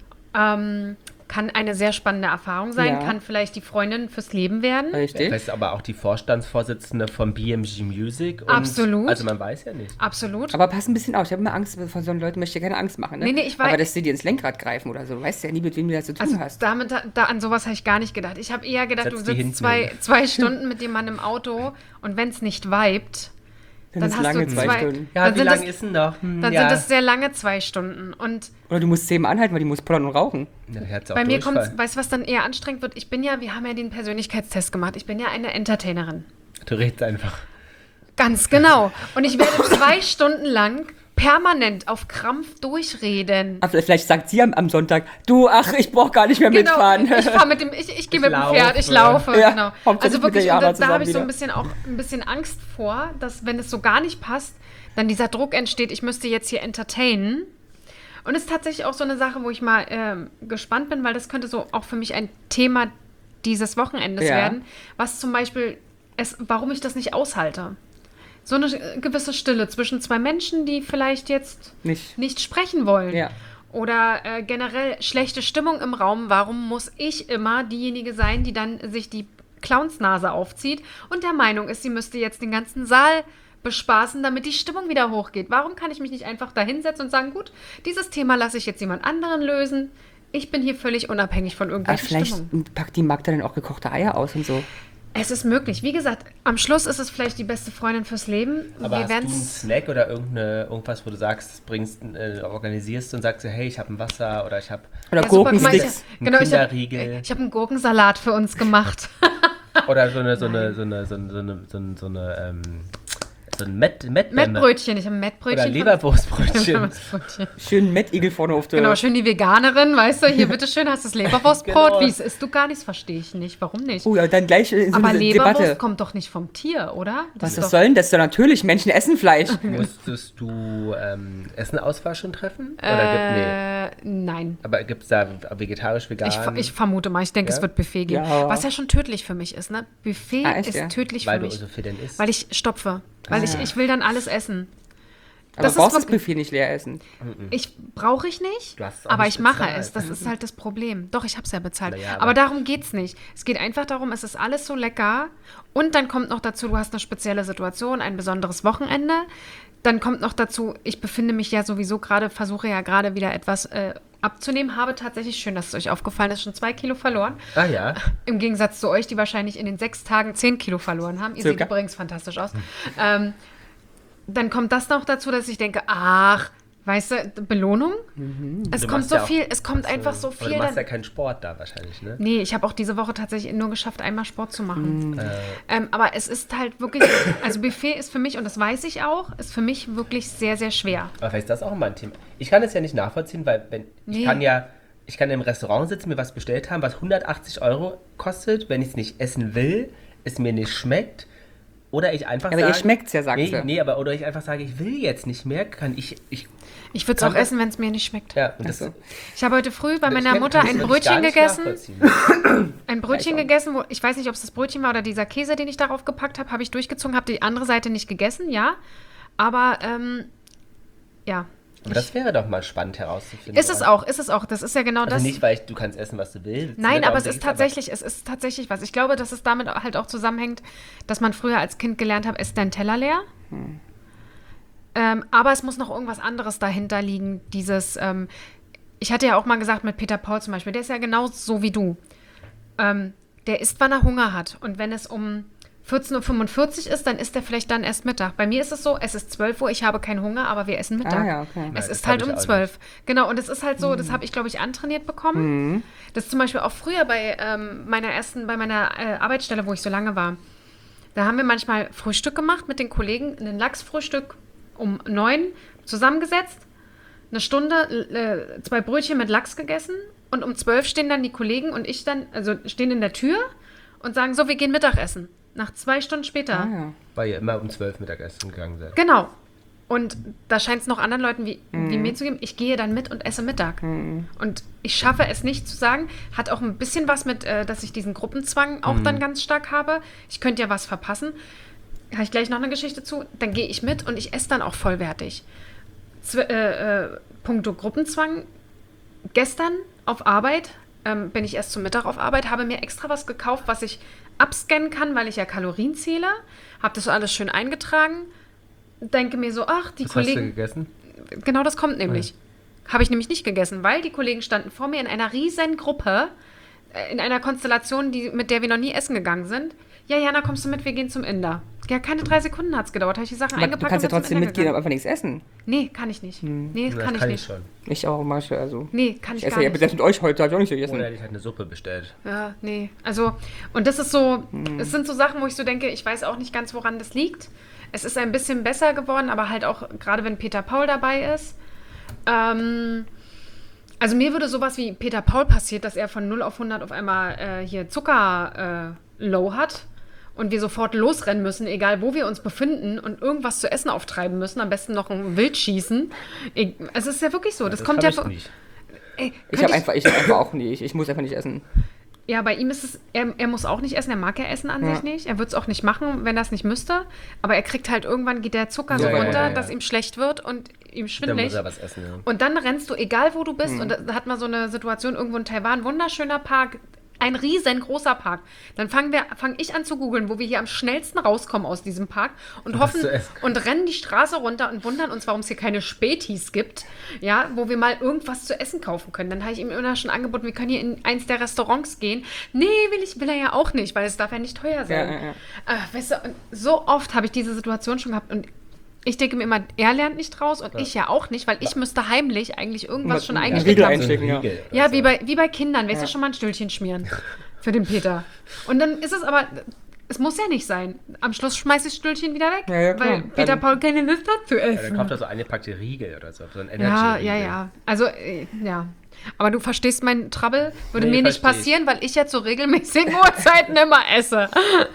kann eine sehr spannende Erfahrung sein, Ja. kann vielleicht die Freundin fürs Leben werden. Richtig. Das ist aber auch die Vorstandsvorsitzende von BMG Music. Und Absolut. Also man weiß ja nicht. Absolut. Aber pass ein bisschen auf. Ich habe immer Angst, von so Leuten möchte ich keine Angst machen. Ne? Nee, ich weiß- Aber dass sie dir ins Lenkrad greifen oder so. Du weißt ja nie, mit wem du das zu tun Also hast. an sowas habe ich gar nicht gedacht. Ich habe eher gedacht, Setz du die sitzt hinten zwei Stunden mit jemandem im Auto und wenn es nicht vibet, dann ist hast lange du 2 zwei- Stunden. Ja, Dann wie sind lang das- ist denn noch? dann ja. sind es sehr lange 2 Stunden. Und Oder du musst 10 anhalten, weil die muss pullern und rauchen. Ja, die hat's auch bei mir Durchfall. kommt, weißt du, was dann eher anstrengend wird? Wir haben ja den Persönlichkeitstest gemacht. Ich bin ja eine Entertainerin. Du redest einfach. Ganz genau. Und ich werde 2 Stunden lang permanent auf Krampf durchreden. Aber vielleicht sagt sie am Sonntag, du, ach, ich brauche gar nicht mehr mitfahren. ich fahre mit dem, ich gehe mit dem Pferd, ich laufe. laufe, Ja, genau. hauptsächlich Also mit wirklich, der Jana und da habe ich so zusammen ein bisschen Angst vor, dass wenn es so gar nicht passt, dann dieser Druck entsteht, ich müsste jetzt hier entertainen. Und es ist tatsächlich auch so eine Sache, wo ich mal gespannt bin, weil das könnte so auch für mich ein Thema dieses Wochenendes Ja. werden, was zum Beispiel, warum ich das nicht aushalte. So eine gewisse Stille zwischen 2 Menschen, die vielleicht jetzt nicht sprechen wollen. Ja. Oder generell schlechte Stimmung im Raum. Warum muss ich immer diejenige sein, die dann sich die Clownsnase aufzieht und der Meinung ist, sie müsste jetzt den ganzen Saal bespaßen, damit die Stimmung wieder hochgeht? Warum kann ich mich nicht einfach da hinsetzen und sagen, gut, dieses Thema lasse ich jetzt jemand anderen lösen. Ich bin hier völlig unabhängig von Aber irgendwelchen vielleicht Stimmungen. packt die Magda dann auch gekochte Eier aus und so. Es ist möglich. Wie gesagt, am Schluss ist es vielleicht die beste Freundin fürs Leben. Aber Wir hast du einen werden's- Snack oder irgendwas, wo du sagst, organisierst und sagst, hey, ich habe ein Wasser oder ich habe Oder Ja, super, guck mal, Gurkensticks. Genau, ich habe Kinderriegel. hab einen Gurkensalat für uns gemacht. Oder so ein Mettbämme. Mettbrötchen, ich habe ein Mettbrötchen. Oder Leberwurstbrötchen. Leberwurstbrötchen. Schön Mettigel vorne auf der... Genau, schön die Veganerin, weißt du, hier bitteschön, hast du das Leberwurstbrot. Genau. Wie es isst du gar nicht, verstehe ich nicht. Warum nicht? Oh ja, dann gleich so Aber eine Leberwurst Debatte. kommt doch nicht vom Tier, oder? Was ist das doch- soll denn? Das ist doch natürlich. Menschen essen Fleisch. Musstest du Essenauswahl schon treffen? Oder Nein. aber gibt es da vegetarisch, vegan? Ich vermute mal, ich denke, Ja? es wird Buffet geben. Ja. Was ja schon tödlich für mich ist, ne? Buffet Ah, echt, ist ja? tödlich weil für du mich. so viel denn isst. Weil ich stopfe. Weil ich will dann alles essen. Aber Das du brauchst ist das wirklich- Buffet nicht leer essen. Brauche ich nicht, Du hast es auch aber nicht ich mache bezahlt. es. Das ist halt das Problem. Doch, ich habe es ja bezahlt. Naja, aber aber- darum geht es nicht. Es geht einfach darum, es ist alles so lecker. Und dann kommt noch dazu, du hast eine spezielle Situation, ein besonderes Wochenende. Dann kommt noch dazu, ich befinde mich ja sowieso gerade, versuche ja gerade wieder etwas abzunehmen. Habe tatsächlich, schön, dass es euch aufgefallen ist, schon 2 Kilo verloren. Ah ja. Im Gegensatz zu euch, die wahrscheinlich in den 6 Tagen 10 Kilo verloren haben. Ihr seht Circa. übrigens fantastisch aus. Dann kommt das noch dazu, dass ich denke, ach, Weißt du, Belohnung? Es Du kommt machst so ja auch- viel, es kommt einfach so Aber viel. du machst Dann, ja keinen Sport da wahrscheinlich, ne? nee, ich habe auch diese Woche tatsächlich nur geschafft, einmal Sport zu machen. Aber es ist halt wirklich, also Buffet ist für mich, und das weiß ich auch, ist für mich wirklich sehr, sehr schwer. Aber vielleicht ist das auch immer ein Thema. Ich kann es ja nicht nachvollziehen, weil ich kann im Restaurant sitzen, mir was bestellt haben, was 180 € kostet, wenn ich es nicht essen will, es mir nicht schmeckt. Oder ich einfach Aber sage... ihr schmeckt's ja, sagt sie. Oder ich einfach sage, ich will jetzt nicht mehr, Ich würde es auch essen, wenn es mir nicht schmeckt. ja, und das, Ich habe heute früh bei das meiner kann- Mutter das ein würde ich gar Brötchen nicht gegessen. nachvollziehen. Ein Brötchen gegessen, wo ich weiß nicht, ob es das Brötchen war oder dieser Käse, den ich darauf gepackt habe, habe ich durchgezogen, habe die andere Seite nicht gegessen, ja. Aber, ja. Aber das wäre doch mal spannend herauszufinden. Ist es auch. Das ist ja genau Also das. nicht, weil du kannst essen, was du willst. Nein, ne? aber Darum es denke ich, ist tatsächlich was. Ich glaube, dass es damit halt auch zusammenhängt, dass man früher als Kind gelernt hat, ess deinen Teller leer. Aber es muss noch irgendwas anderes dahinter liegen. Ich hatte ja auch mal gesagt mit Peter Paul zum Beispiel, der ist ja genau so wie du. Der isst, wann er Hunger hat. Und wenn es um 14:45 Uhr ist, dann isst er vielleicht dann erst Mittag. Bei mir ist es so, es ist 12 Uhr, ich habe keinen Hunger, aber wir essen Mittag. Ah, ja, okay. Es Nein, ist das halt hab ich um auch 12. Genau, und es ist halt so, das habe ich, glaube ich, antrainiert bekommen. Das ist zum Beispiel auch früher bei meiner Arbeitsstelle, wo ich so lange war. Da haben wir manchmal Frühstück gemacht mit den Kollegen, ein Lachsfrühstück um 9 zusammengesetzt, eine Stunde 2 Brötchen mit Lachs gegessen und um 12 stehen dann die Kollegen und ich dann, also stehen in der Tür und sagen, so, wir gehen Mittagessen. Nach 2 Stunden später. Ah, ja. weil ihr immer um 12 Mittagessen gegangen seid. Genau. Und da scheint es noch anderen Leuten wie mir zu geben. Ich gehe dann mit und esse Mittag. Und ich schaffe es nicht zu sagen, hat auch ein bisschen was mit, dass ich diesen Gruppenzwang auch dann ganz stark habe. Ich könnte ja was verpassen. Habe ich gleich noch eine Geschichte zu. Dann gehe ich mit und ich esse dann auch vollwertig. Punkto Gruppenzwang. Gestern auf Arbeit, bin ich erst zum Mittag auf Arbeit, habe mir extra was gekauft, was ich abscannen kann, weil ich ja Kalorien zähle. Habe das so alles schön eingetragen. Denke mir so, ach, die Was hast du Kollegen... gegessen? Genau das kommt nämlich. Habe ich nämlich nicht gegessen, weil die Kollegen standen vor mir in einer riesen Gruppe, in einer Konstellation, mit der wir noch nie essen gegangen sind. Ja, Jana, kommst du mit, wir gehen zum Inder. Ja, keine 3 Sekunden hat es gedauert, habe ich die Sachen Aber eingepackt. du kannst ja und bin zum trotzdem Inder mitgehen, aber gegangen. einfach nichts essen. Nee, kann ich nicht. Nee, Das kann ich nicht. schon. Ich auch manchmal, also. Nee, kann ich Ich esse gar ja nicht. selbst mit euch heute, habe ich auch nicht gegessen. Oder hätte ich halt eine Suppe bestellt. Ja, nee. Also, und das ist so, es sind so Sachen, wo ich so denke, ich weiß auch nicht ganz, woran das liegt. Es ist ein bisschen besser geworden, aber halt auch, gerade wenn Peter Paul dabei ist. Also mir würde sowas wie Peter Paul passiert, dass er von 0 auf 100 auf einmal hier Zucker-Low hat und wir sofort losrennen müssen, egal wo wir uns befinden und irgendwas zu essen auftreiben müssen, am besten noch ein Wild schießen. Es ist ja wirklich so, das kommt ja... hab ich nicht. Ey, Ich habe einfach auch nicht. Ich muss einfach nicht essen. Ja, bei ihm ist es, er muss auch nicht essen, er mag ja Essen an sich nicht. Er würde es auch nicht machen, wenn er es nicht müsste. Aber er kriegt halt irgendwann, geht der Zucker so Ja, runter, ja. dass ihm schlecht wird und ihm Dann schwindelig. muss er was essen, ja. Und dann rennst du, egal wo du bist, und da hat man so eine Situation irgendwo in Taiwan, wunderschöner Park, ein riesengroßer Park. Dann fange ich an zu googeln, wo wir hier am schnellsten rauskommen aus diesem Park und hoffen zu essen. und rennen die Straße runter und wundern uns, warum es hier keine Spätis gibt, ja, wo wir mal irgendwas zu essen kaufen können. Dann habe ich ihm immer schon angeboten, wir können hier in eins der Restaurants gehen. Nee, will er ja auch nicht, weil es darf ja nicht teuer sein. Ja. Weißt du, und so oft habe ich diese Situation schon gehabt und ich denke mir immer, er lernt nicht raus und ich ja auch nicht, weil ich müsste heimlich eigentlich irgendwas schon Ein eingesteckt Riegel haben. einstecken, ja. Riegel oder Ja, so. wie bei Kindern, weißt du, schon mal ein Stühlchen schmieren für den Peter. Und dann ist es aber, es muss ja nicht sein. Am Schluss schmeiße ich das Stühlchen wieder weg, Ja, ja, klar. weil Peter Dann- Paul keine Lust hat zu Ja, dann essen. kauft er so eine Packte Riegel oder so ein Ja, Energy-Riegel. ja. Also, ja. Aber du verstehst meinen Trouble? Würde Nee, mir nicht versteh ich. passieren, weil ich ja zu regelmäßigen Uhrzeiten immer esse.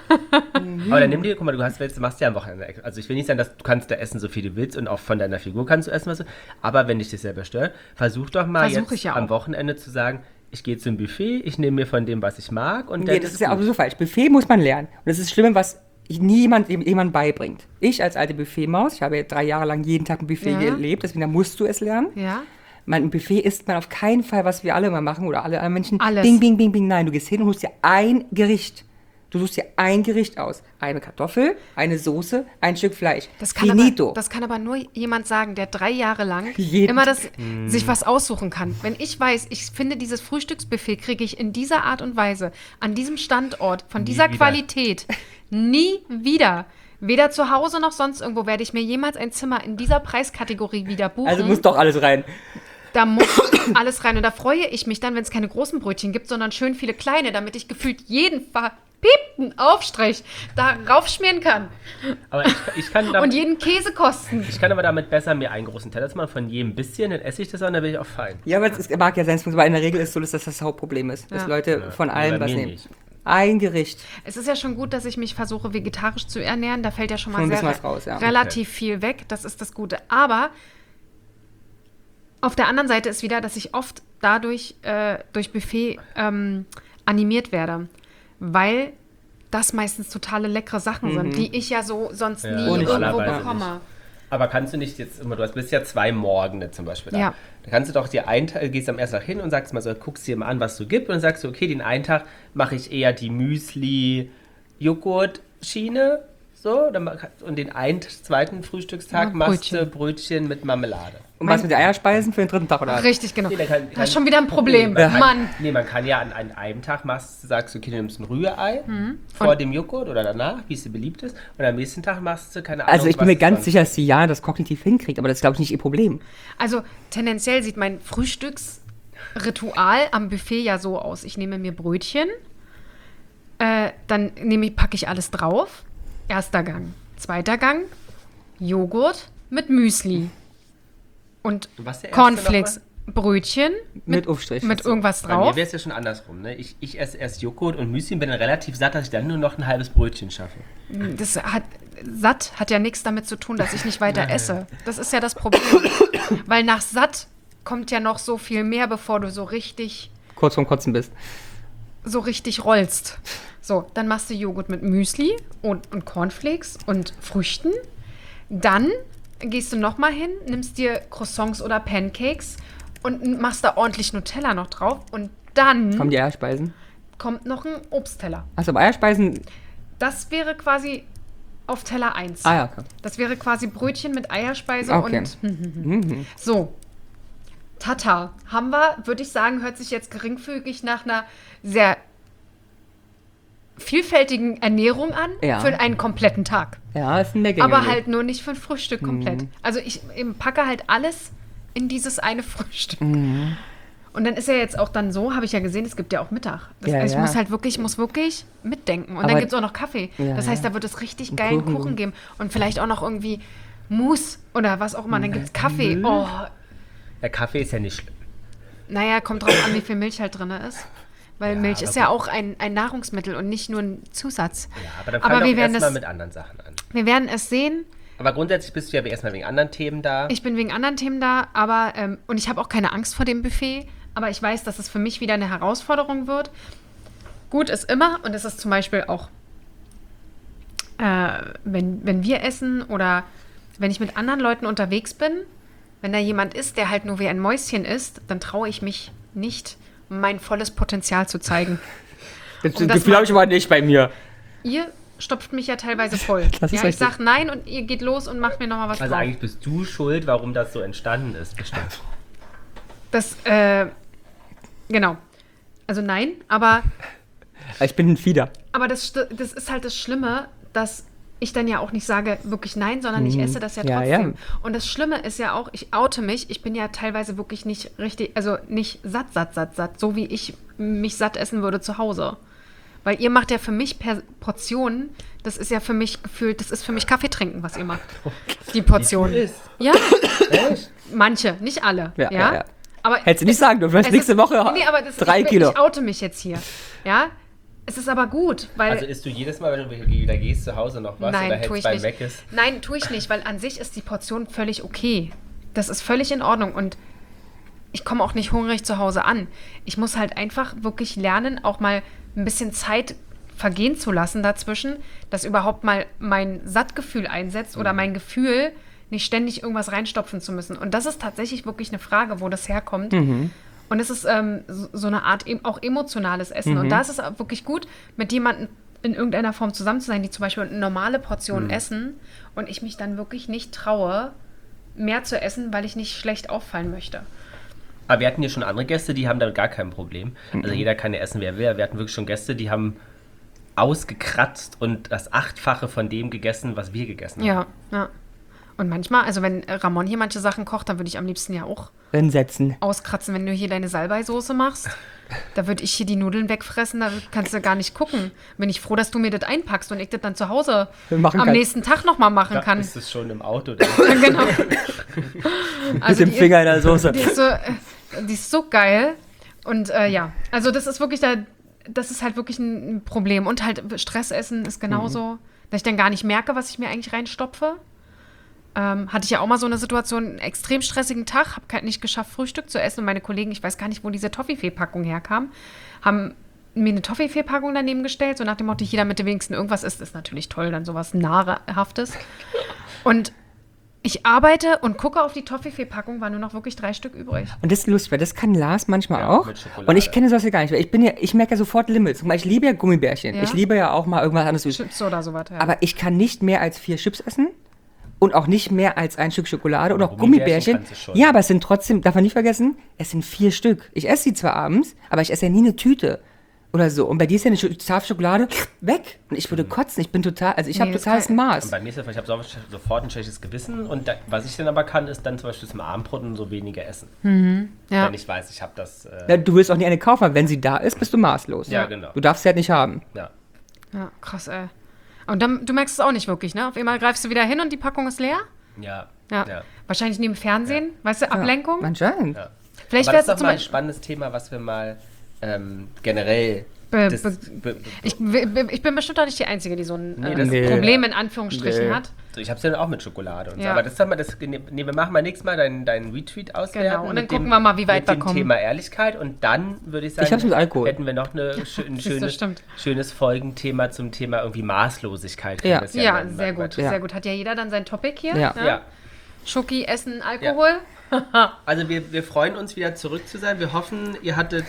Aber dann nimm dir, guck mal, du machst ja am Wochenende. Also ich will nicht sagen, dass du kannst da essen, so viel du willst und auch von deiner Figur kannst du essen, was du. Aber wenn dich das selber stört, versuch doch mal Versuch ich jetzt ja am auch. Wochenende zu sagen, ich gehe zum Buffet, ich nehme mir von dem, was ich mag und Nee, dann das ist ja auch so falsch. Buffet muss man lernen. Und das ist das Schlimme, was jemand beibringt. Ich als alte Buffetmaus, ich habe ja 3 Jahre lang jeden Tag ein Buffet Ja. gelebt, deswegen da musst du es lernen. Ja? Ein Buffet isst man auf keinen Fall, was wir alle immer machen oder alle anderen Menschen. Alles. Bing, bing, bing, bing. Nein, du gehst hin und holst dir ein Gericht. Du suchst dir ein Gericht aus. Eine Kartoffel, eine Soße, ein Stück Fleisch. Das kann, Finito. das kann aber nur jemand sagen, der 3 Jahre lang Jeden immer sich was aussuchen kann. Wenn ich weiß, ich finde, dieses Frühstücksbuffet kriege ich in dieser Art und Weise, an diesem Standort, von dieser wieder. Qualität, nie wieder. Weder zu Hause noch sonst irgendwo werde ich mir jemals ein Zimmer in dieser Preiskategorie wieder buchen. Also muss doch alles rein. Da muss alles rein. Und da freue ich mich dann, wenn es keine großen Brötchen gibt, sondern schön viele kleine, damit ich gefühlt jeden verpiepten Aufstrich da raufschmieren kann. Aber ich kann damit, Und jeden Käse kosten. ich kann aber damit besser mir einen großen Teller machen, von jedem bisschen, dann esse ich das an, dann bin ich auch fein. Ja, aber es mag ja sein, aber in der Regel ist so, dass das das Hauptproblem ist. Dass Ja. Leute von allem bei was mir nehmen. nicht. Ein Gericht. Es ist ja schon gut, dass ich mich versuche, vegetarisch zu ernähren. Da fällt ja schon mal Schon ein sehr bisschen was raus, ja. relativ viel weg. Das ist das Gute. Aber auf der anderen Seite ist wieder, dass ich oft dadurch durch Buffet animiert werde. Weil das meistens totale leckere Sachen sind, die ich ja so sonst nie irgendwo normalerweise bekomme. Aber kannst du nicht jetzt immer, bist ja 2 Morgende zum Beispiel da. Ja. Da kannst du doch dir einen Tag, gehst am ersten Tag hin und sagst mal so, guckst dir mal an, was du gibt und dann sagst du, okay, den einen Tag mache ich eher die Müsli-Joghurt-Schiene, so, und den zweiten Frühstückstag Ja, machst du Brötchen mit Marmelade. Und was mit den Eierspeisen für den dritten Tag, oder was? Richtig, genau. Nee, Das ist schon wieder ein Problem. Nee, Mann. man kann ja an einem Tag sagst du, okay, du nimmst ein Rührei vor dem Joghurt oder danach, wie es dir beliebt ist. Und am nächsten Tag machst du, keine Ahnung, Also ich bin was mir es ganz sonst- sicher, dass die Jana das kognitiv hinkriegt, aber das ist, glaube ich, nicht ihr Problem. Also tendenziell sieht mein Frühstücksritual am Buffet ja so aus. Ich nehme mir Brötchen, dann packe ich alles drauf. Erster Gang. Zweiter Gang, Joghurt mit Müsli. Und Was der erste Cornflakes, Brötchen Mit Aufstrich. mit irgendwas Bei mir drauf. wäre es ja schon andersrum. Ne? Ich esse erst Joghurt und Müsli und bin dann relativ satt, dass ich dann nur noch ein halbes Brötchen schaffe. Satt hat ja nichts damit zu tun, dass ich nicht weiter esse. Das ist ja das Problem. Weil nach satt kommt ja noch so viel mehr, bevor du so richtig Kurz vorm Kotzen bist. rollst. So, dann machst du Joghurt mit Müsli und Cornflakes und Früchten. Dann gehst du nochmal hin, nimmst dir Croissants oder Pancakes und machst da ordentlich Nutella noch drauf. Und dann Kommen die Eierspeisen? kommt noch ein Obstteller. Achso, aber Eierspeisen. Das wäre quasi auf Teller 1. Ah ja, okay. Das wäre quasi Brötchen mit Eierspeise Okay. und so. Tata haben wir, würde ich sagen, hört sich jetzt geringfügig nach einer sehr vielfältigen Ernährung an Ja. für einen kompletten Tag. Ja, ist ein Legging. Aber halt nur nicht für ein Frühstück komplett. Also ich packe halt alles in dieses eine Frühstück. Und dann ist ja jetzt auch dann so, habe ich ja gesehen, es gibt ja auch Mittag. Das Ja, heißt, ich ja. muss wirklich mitdenken. Und Aber- dann gibt es auch noch Kaffee. Ja, das heißt, ja. da wird es richtig geilen Kuchen geben. Und vielleicht auch noch irgendwie Mousse oder was auch immer. Dann gibt es Kaffee. Oh, Der Kaffee ist ja nicht schlimm. naja, kommt drauf an, wie viel Milch halt drin ist. Weil Milch aber ist ja auch ein Nahrungsmittel und nicht nur ein Zusatz. Ja, aber dann Aber fang wir doch werden erstmal es- mit anderen Sachen an. Wir werden es sehen. Aber grundsätzlich bist du ja erstmal wegen anderen Themen da. Ich bin wegen anderen Themen da, aber und ich habe auch keine Angst vor dem Buffet, aber ich weiß, dass es für mich wieder eine Herausforderung wird. Gut ist immer, und es ist zum Beispiel auch, wenn wir essen oder wenn ich mit anderen Leuten unterwegs bin, wenn da jemand ist, der halt nur wie ein Mäuschen ist, dann traue ich mich nicht, mein volles Potenzial zu zeigen. Das um das Gefühl mal- habe ich aber nicht bei mir. Ihr stopft mich ja teilweise voll. Das ist Ja, ich richtig. sag nein und ihr geht los und macht mir nochmal was Also drauf. eigentlich bist du schuld, warum das so entstanden ist, bestimmt. Das, genau. Also nein, aber Ich bin ein Fieder. das ist halt das Schlimme, dass ich dann ja auch nicht sage, wirklich nein, sondern ich esse das ja Ja, trotzdem. ja. Und das Schlimme ist ja auch, ich oute mich, ich bin ja teilweise wirklich nicht richtig, also nicht satt, so wie ich mich satt essen würde zu Hause. Weil ihr macht ja für mich Portionen, das ist ja für mich gefühlt, das ist für mich Kaffee trinken, was ihr macht. Die Portion. Ja, manche, nicht alle. Ja, Ja, ja, ja. Aber Hättest du nicht sagen dürfen, es ist- nächste Woche nee, aber das, 3 ich, Kilo. Ich oute mich jetzt hier. Ja, es ist aber gut, weil... Also isst du jedes Mal, wenn du wieder gehst, zu Hause noch was oder Nein, tue hältst ich beim nicht. Meckes? Nein, tue ich nicht, weil an sich ist die Portion völlig okay. Das ist völlig in Ordnung und ich komme auch nicht hungrig zu Hause an. Ich muss halt einfach wirklich lernen, auch mal ein bisschen Zeit vergehen zu lassen dazwischen, dass überhaupt mal mein Sattgefühl einsetzt oder mein Gefühl, nicht ständig irgendwas reinstopfen zu müssen. Und das ist tatsächlich wirklich eine Frage, wo das herkommt. Und es ist so eine Art auch emotionales Essen. Und da ist es auch wirklich gut, mit jemandem in irgendeiner Form zusammen zu sein, die zum Beispiel eine normale Portion essen und ich mich dann wirklich nicht traue, mehr zu essen, weil ich nicht schlecht auffallen möchte. Aber wir hatten hier schon andere Gäste, die haben damit gar kein Problem. Also jeder kann ja essen, wer will. Wir hatten wirklich schon Gäste, die haben ausgekratzt und das 8-fache von dem gegessen, was wir gegessen haben. Ja. Und manchmal, also wenn Ramon hier manche Sachen kocht, dann würde ich am liebsten ja auch Hinsetzen. auskratzen. Wenn du hier deine Salbeisoße machst, da würde ich hier die Nudeln wegfressen, da kannst du gar nicht gucken. Bin ich froh, dass du mir das einpackst und ich das dann zu Hause Machen am kann. nächsten Tag nochmal machen Da kann. ist es schon im Auto. Genau. Mit dem Finger in der Soße. Die ist so geil. Und ja, also das ist wirklich das ist halt wirklich ein Problem. Und halt Stressessen ist genauso, dass ich dann gar nicht merke, was ich mir eigentlich reinstopfe. Hatte ich ja auch mal so eine Situation, einen extrem stressigen Tag, habe nicht geschafft, Frühstück zu essen. Und meine Kollegen, ich weiß gar nicht, wo diese Toffifee-Packung herkam, haben mir eine Toffifee-Packung daneben gestellt, so nach dem Motto, jeder mit dem wenigsten irgendwas isst, ist natürlich toll, dann sowas Nahrhaftes. Und ich arbeite und gucke auf die Toffifee-Packung, waren nur noch wirklich 3 Stück übrig. Und das ist lustig, weil das kann Lars manchmal Ja, auch. mit Schokolade. Und ich kenne sowas ja gar nicht. Weil ich merke ja sofort Limits. Guck mal, ich liebe ja Gummibärchen. Ja. Ich liebe ja auch mal irgendwas anderes. Chips oder sowas, ja. Aber ich kann nicht mehr als 4 Chips essen. Und auch nicht mehr als ein Stück Schokolade und Aber auch Gummibärchen Gummibärchen. kannst du schon. Ja, aber es sind trotzdem, darf man nicht vergessen, es sind 4 Stück. Ich esse sie zwar abends, aber ich esse ja nie eine Tüte oder so. Und bei dir ist ja eine Tafel Schokolade weg. Und ich würde kotzen. Ich bin total, also ich habe das totales kann- Maß. Und bei mir ist es, ich habe sofort ein schlechtes Gewissen und was ich dann aber kann, ist dann zum Beispiel zum Abendbrot und so weniger essen. Ja. Wenn ich weiß, ich habe das. Ja, du willst auch nie eine kaufen, weil wenn sie da ist, bist du maßlos. Ja, genau. Du darfst sie halt nicht haben. Ja. Ja, krass, ey. Und dann, du merkst es auch nicht wirklich, ne? Auf einmal greifst du wieder hin und die Packung ist leer. Ja. Ja. Wahrscheinlich neben Fernsehen, weißt du, Ablenkung. Anscheinend. Ja. Vielleicht Aber wäre das es ist doch zum mal ein Beispiel. spannendes Thema, was wir mal generell. Ich bin bestimmt auch nicht die Einzige, die so ein Nee. Problem in Anführungsstrichen Nee. hat. Ich habe es ja auch mit Schokolade und so. Ja. Aber das haben wir, wir machen mal nächstes Mal deinen Retweet auswerten. Genau, und dann mit gucken wir mal, wie weit mit wir dem kommen. Thema Ehrlichkeit und dann würde ich sagen, Ich hab's mit Alkohol. hätten wir noch ein schönes, stimmt. schönes Folgenthema zum Thema irgendwie Maßlosigkeit. Ja. Das Ja, nennen, sehr weil- gut, Ja. sehr gut. Hat ja jeder dann sein Topic hier. Ja. Ne? Ja. Schoki, Essen, Alkohol. Also wir freuen uns wieder zurück zu sein. Wir hoffen, ihr hattet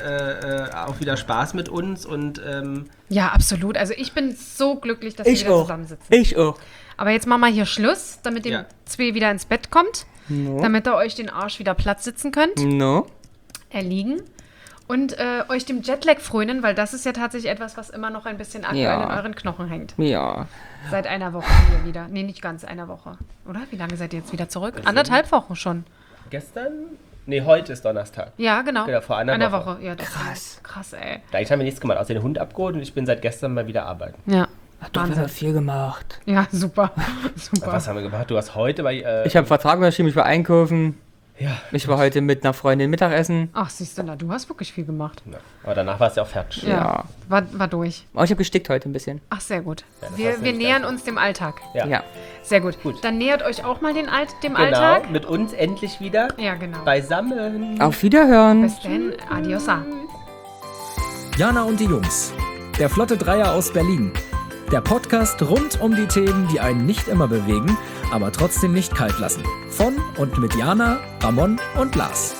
auch wieder Spaß mit uns und Ja, absolut. Also ich bin so glücklich, dass wir Ich wieder auch. zusammensitzen. Ich auch. Aber jetzt machen wir hier Schluss, damit ihr Ja. zwei wieder ins Bett kommt. No. Damit ihr euch den Arsch wieder Platz sitzen könnt. No. Erliegen. Und euch dem Jetlag frönen, weil das ist ja tatsächlich etwas, was immer noch ein bisschen aktuell Ja. in euren Knochen hängt. Ja. Seit einer Woche hier wieder. Nee, nicht ganz einer Woche. Oder? Wie lange seid ihr jetzt wieder zurück? 1,5 Wochen schon. gestern? Nee, heute ist Donnerstag. Ja, genau. Genau, vor einer Woche. Ja, das Krass. Krass, ey. Eigentlich haben wir nichts gemacht, außer den Hund abgeholt und ich bin seit gestern mal wieder arbeiten. Ja. Hat doch wieder viel gemacht. Ja, super. Super. Was haben wir gemacht? Du hast heute bei... Ich habe einen Vertrag unterschrieben, ich war einkaufen. ja. Ich war heute mit einer Freundin Mittagessen. Ach, siehst du, na, du hast wirklich viel gemacht. Ja. Aber danach war es ja auch fertig. Ja. War durch. Aber ich habe gestickt heute ein bisschen. Ach, sehr gut. Ja, das wir hast du wir nicht nähern ganz- uns dem Alltag. Ja. Ja. Sehr gut. Gut. Dann nähert euch auch mal dem Genau, Alltag. mit uns endlich wieder Ja, genau. beisammen. Auf Wiederhören. Bis dann. Adiosa. Jana und die Jungs. Der Flotte Dreier aus Berlin. Der Podcast rund um die Themen, die einen nicht immer bewegen, aber trotzdem nicht kalt lassen. Von und mit Jana, Ramon und Lars.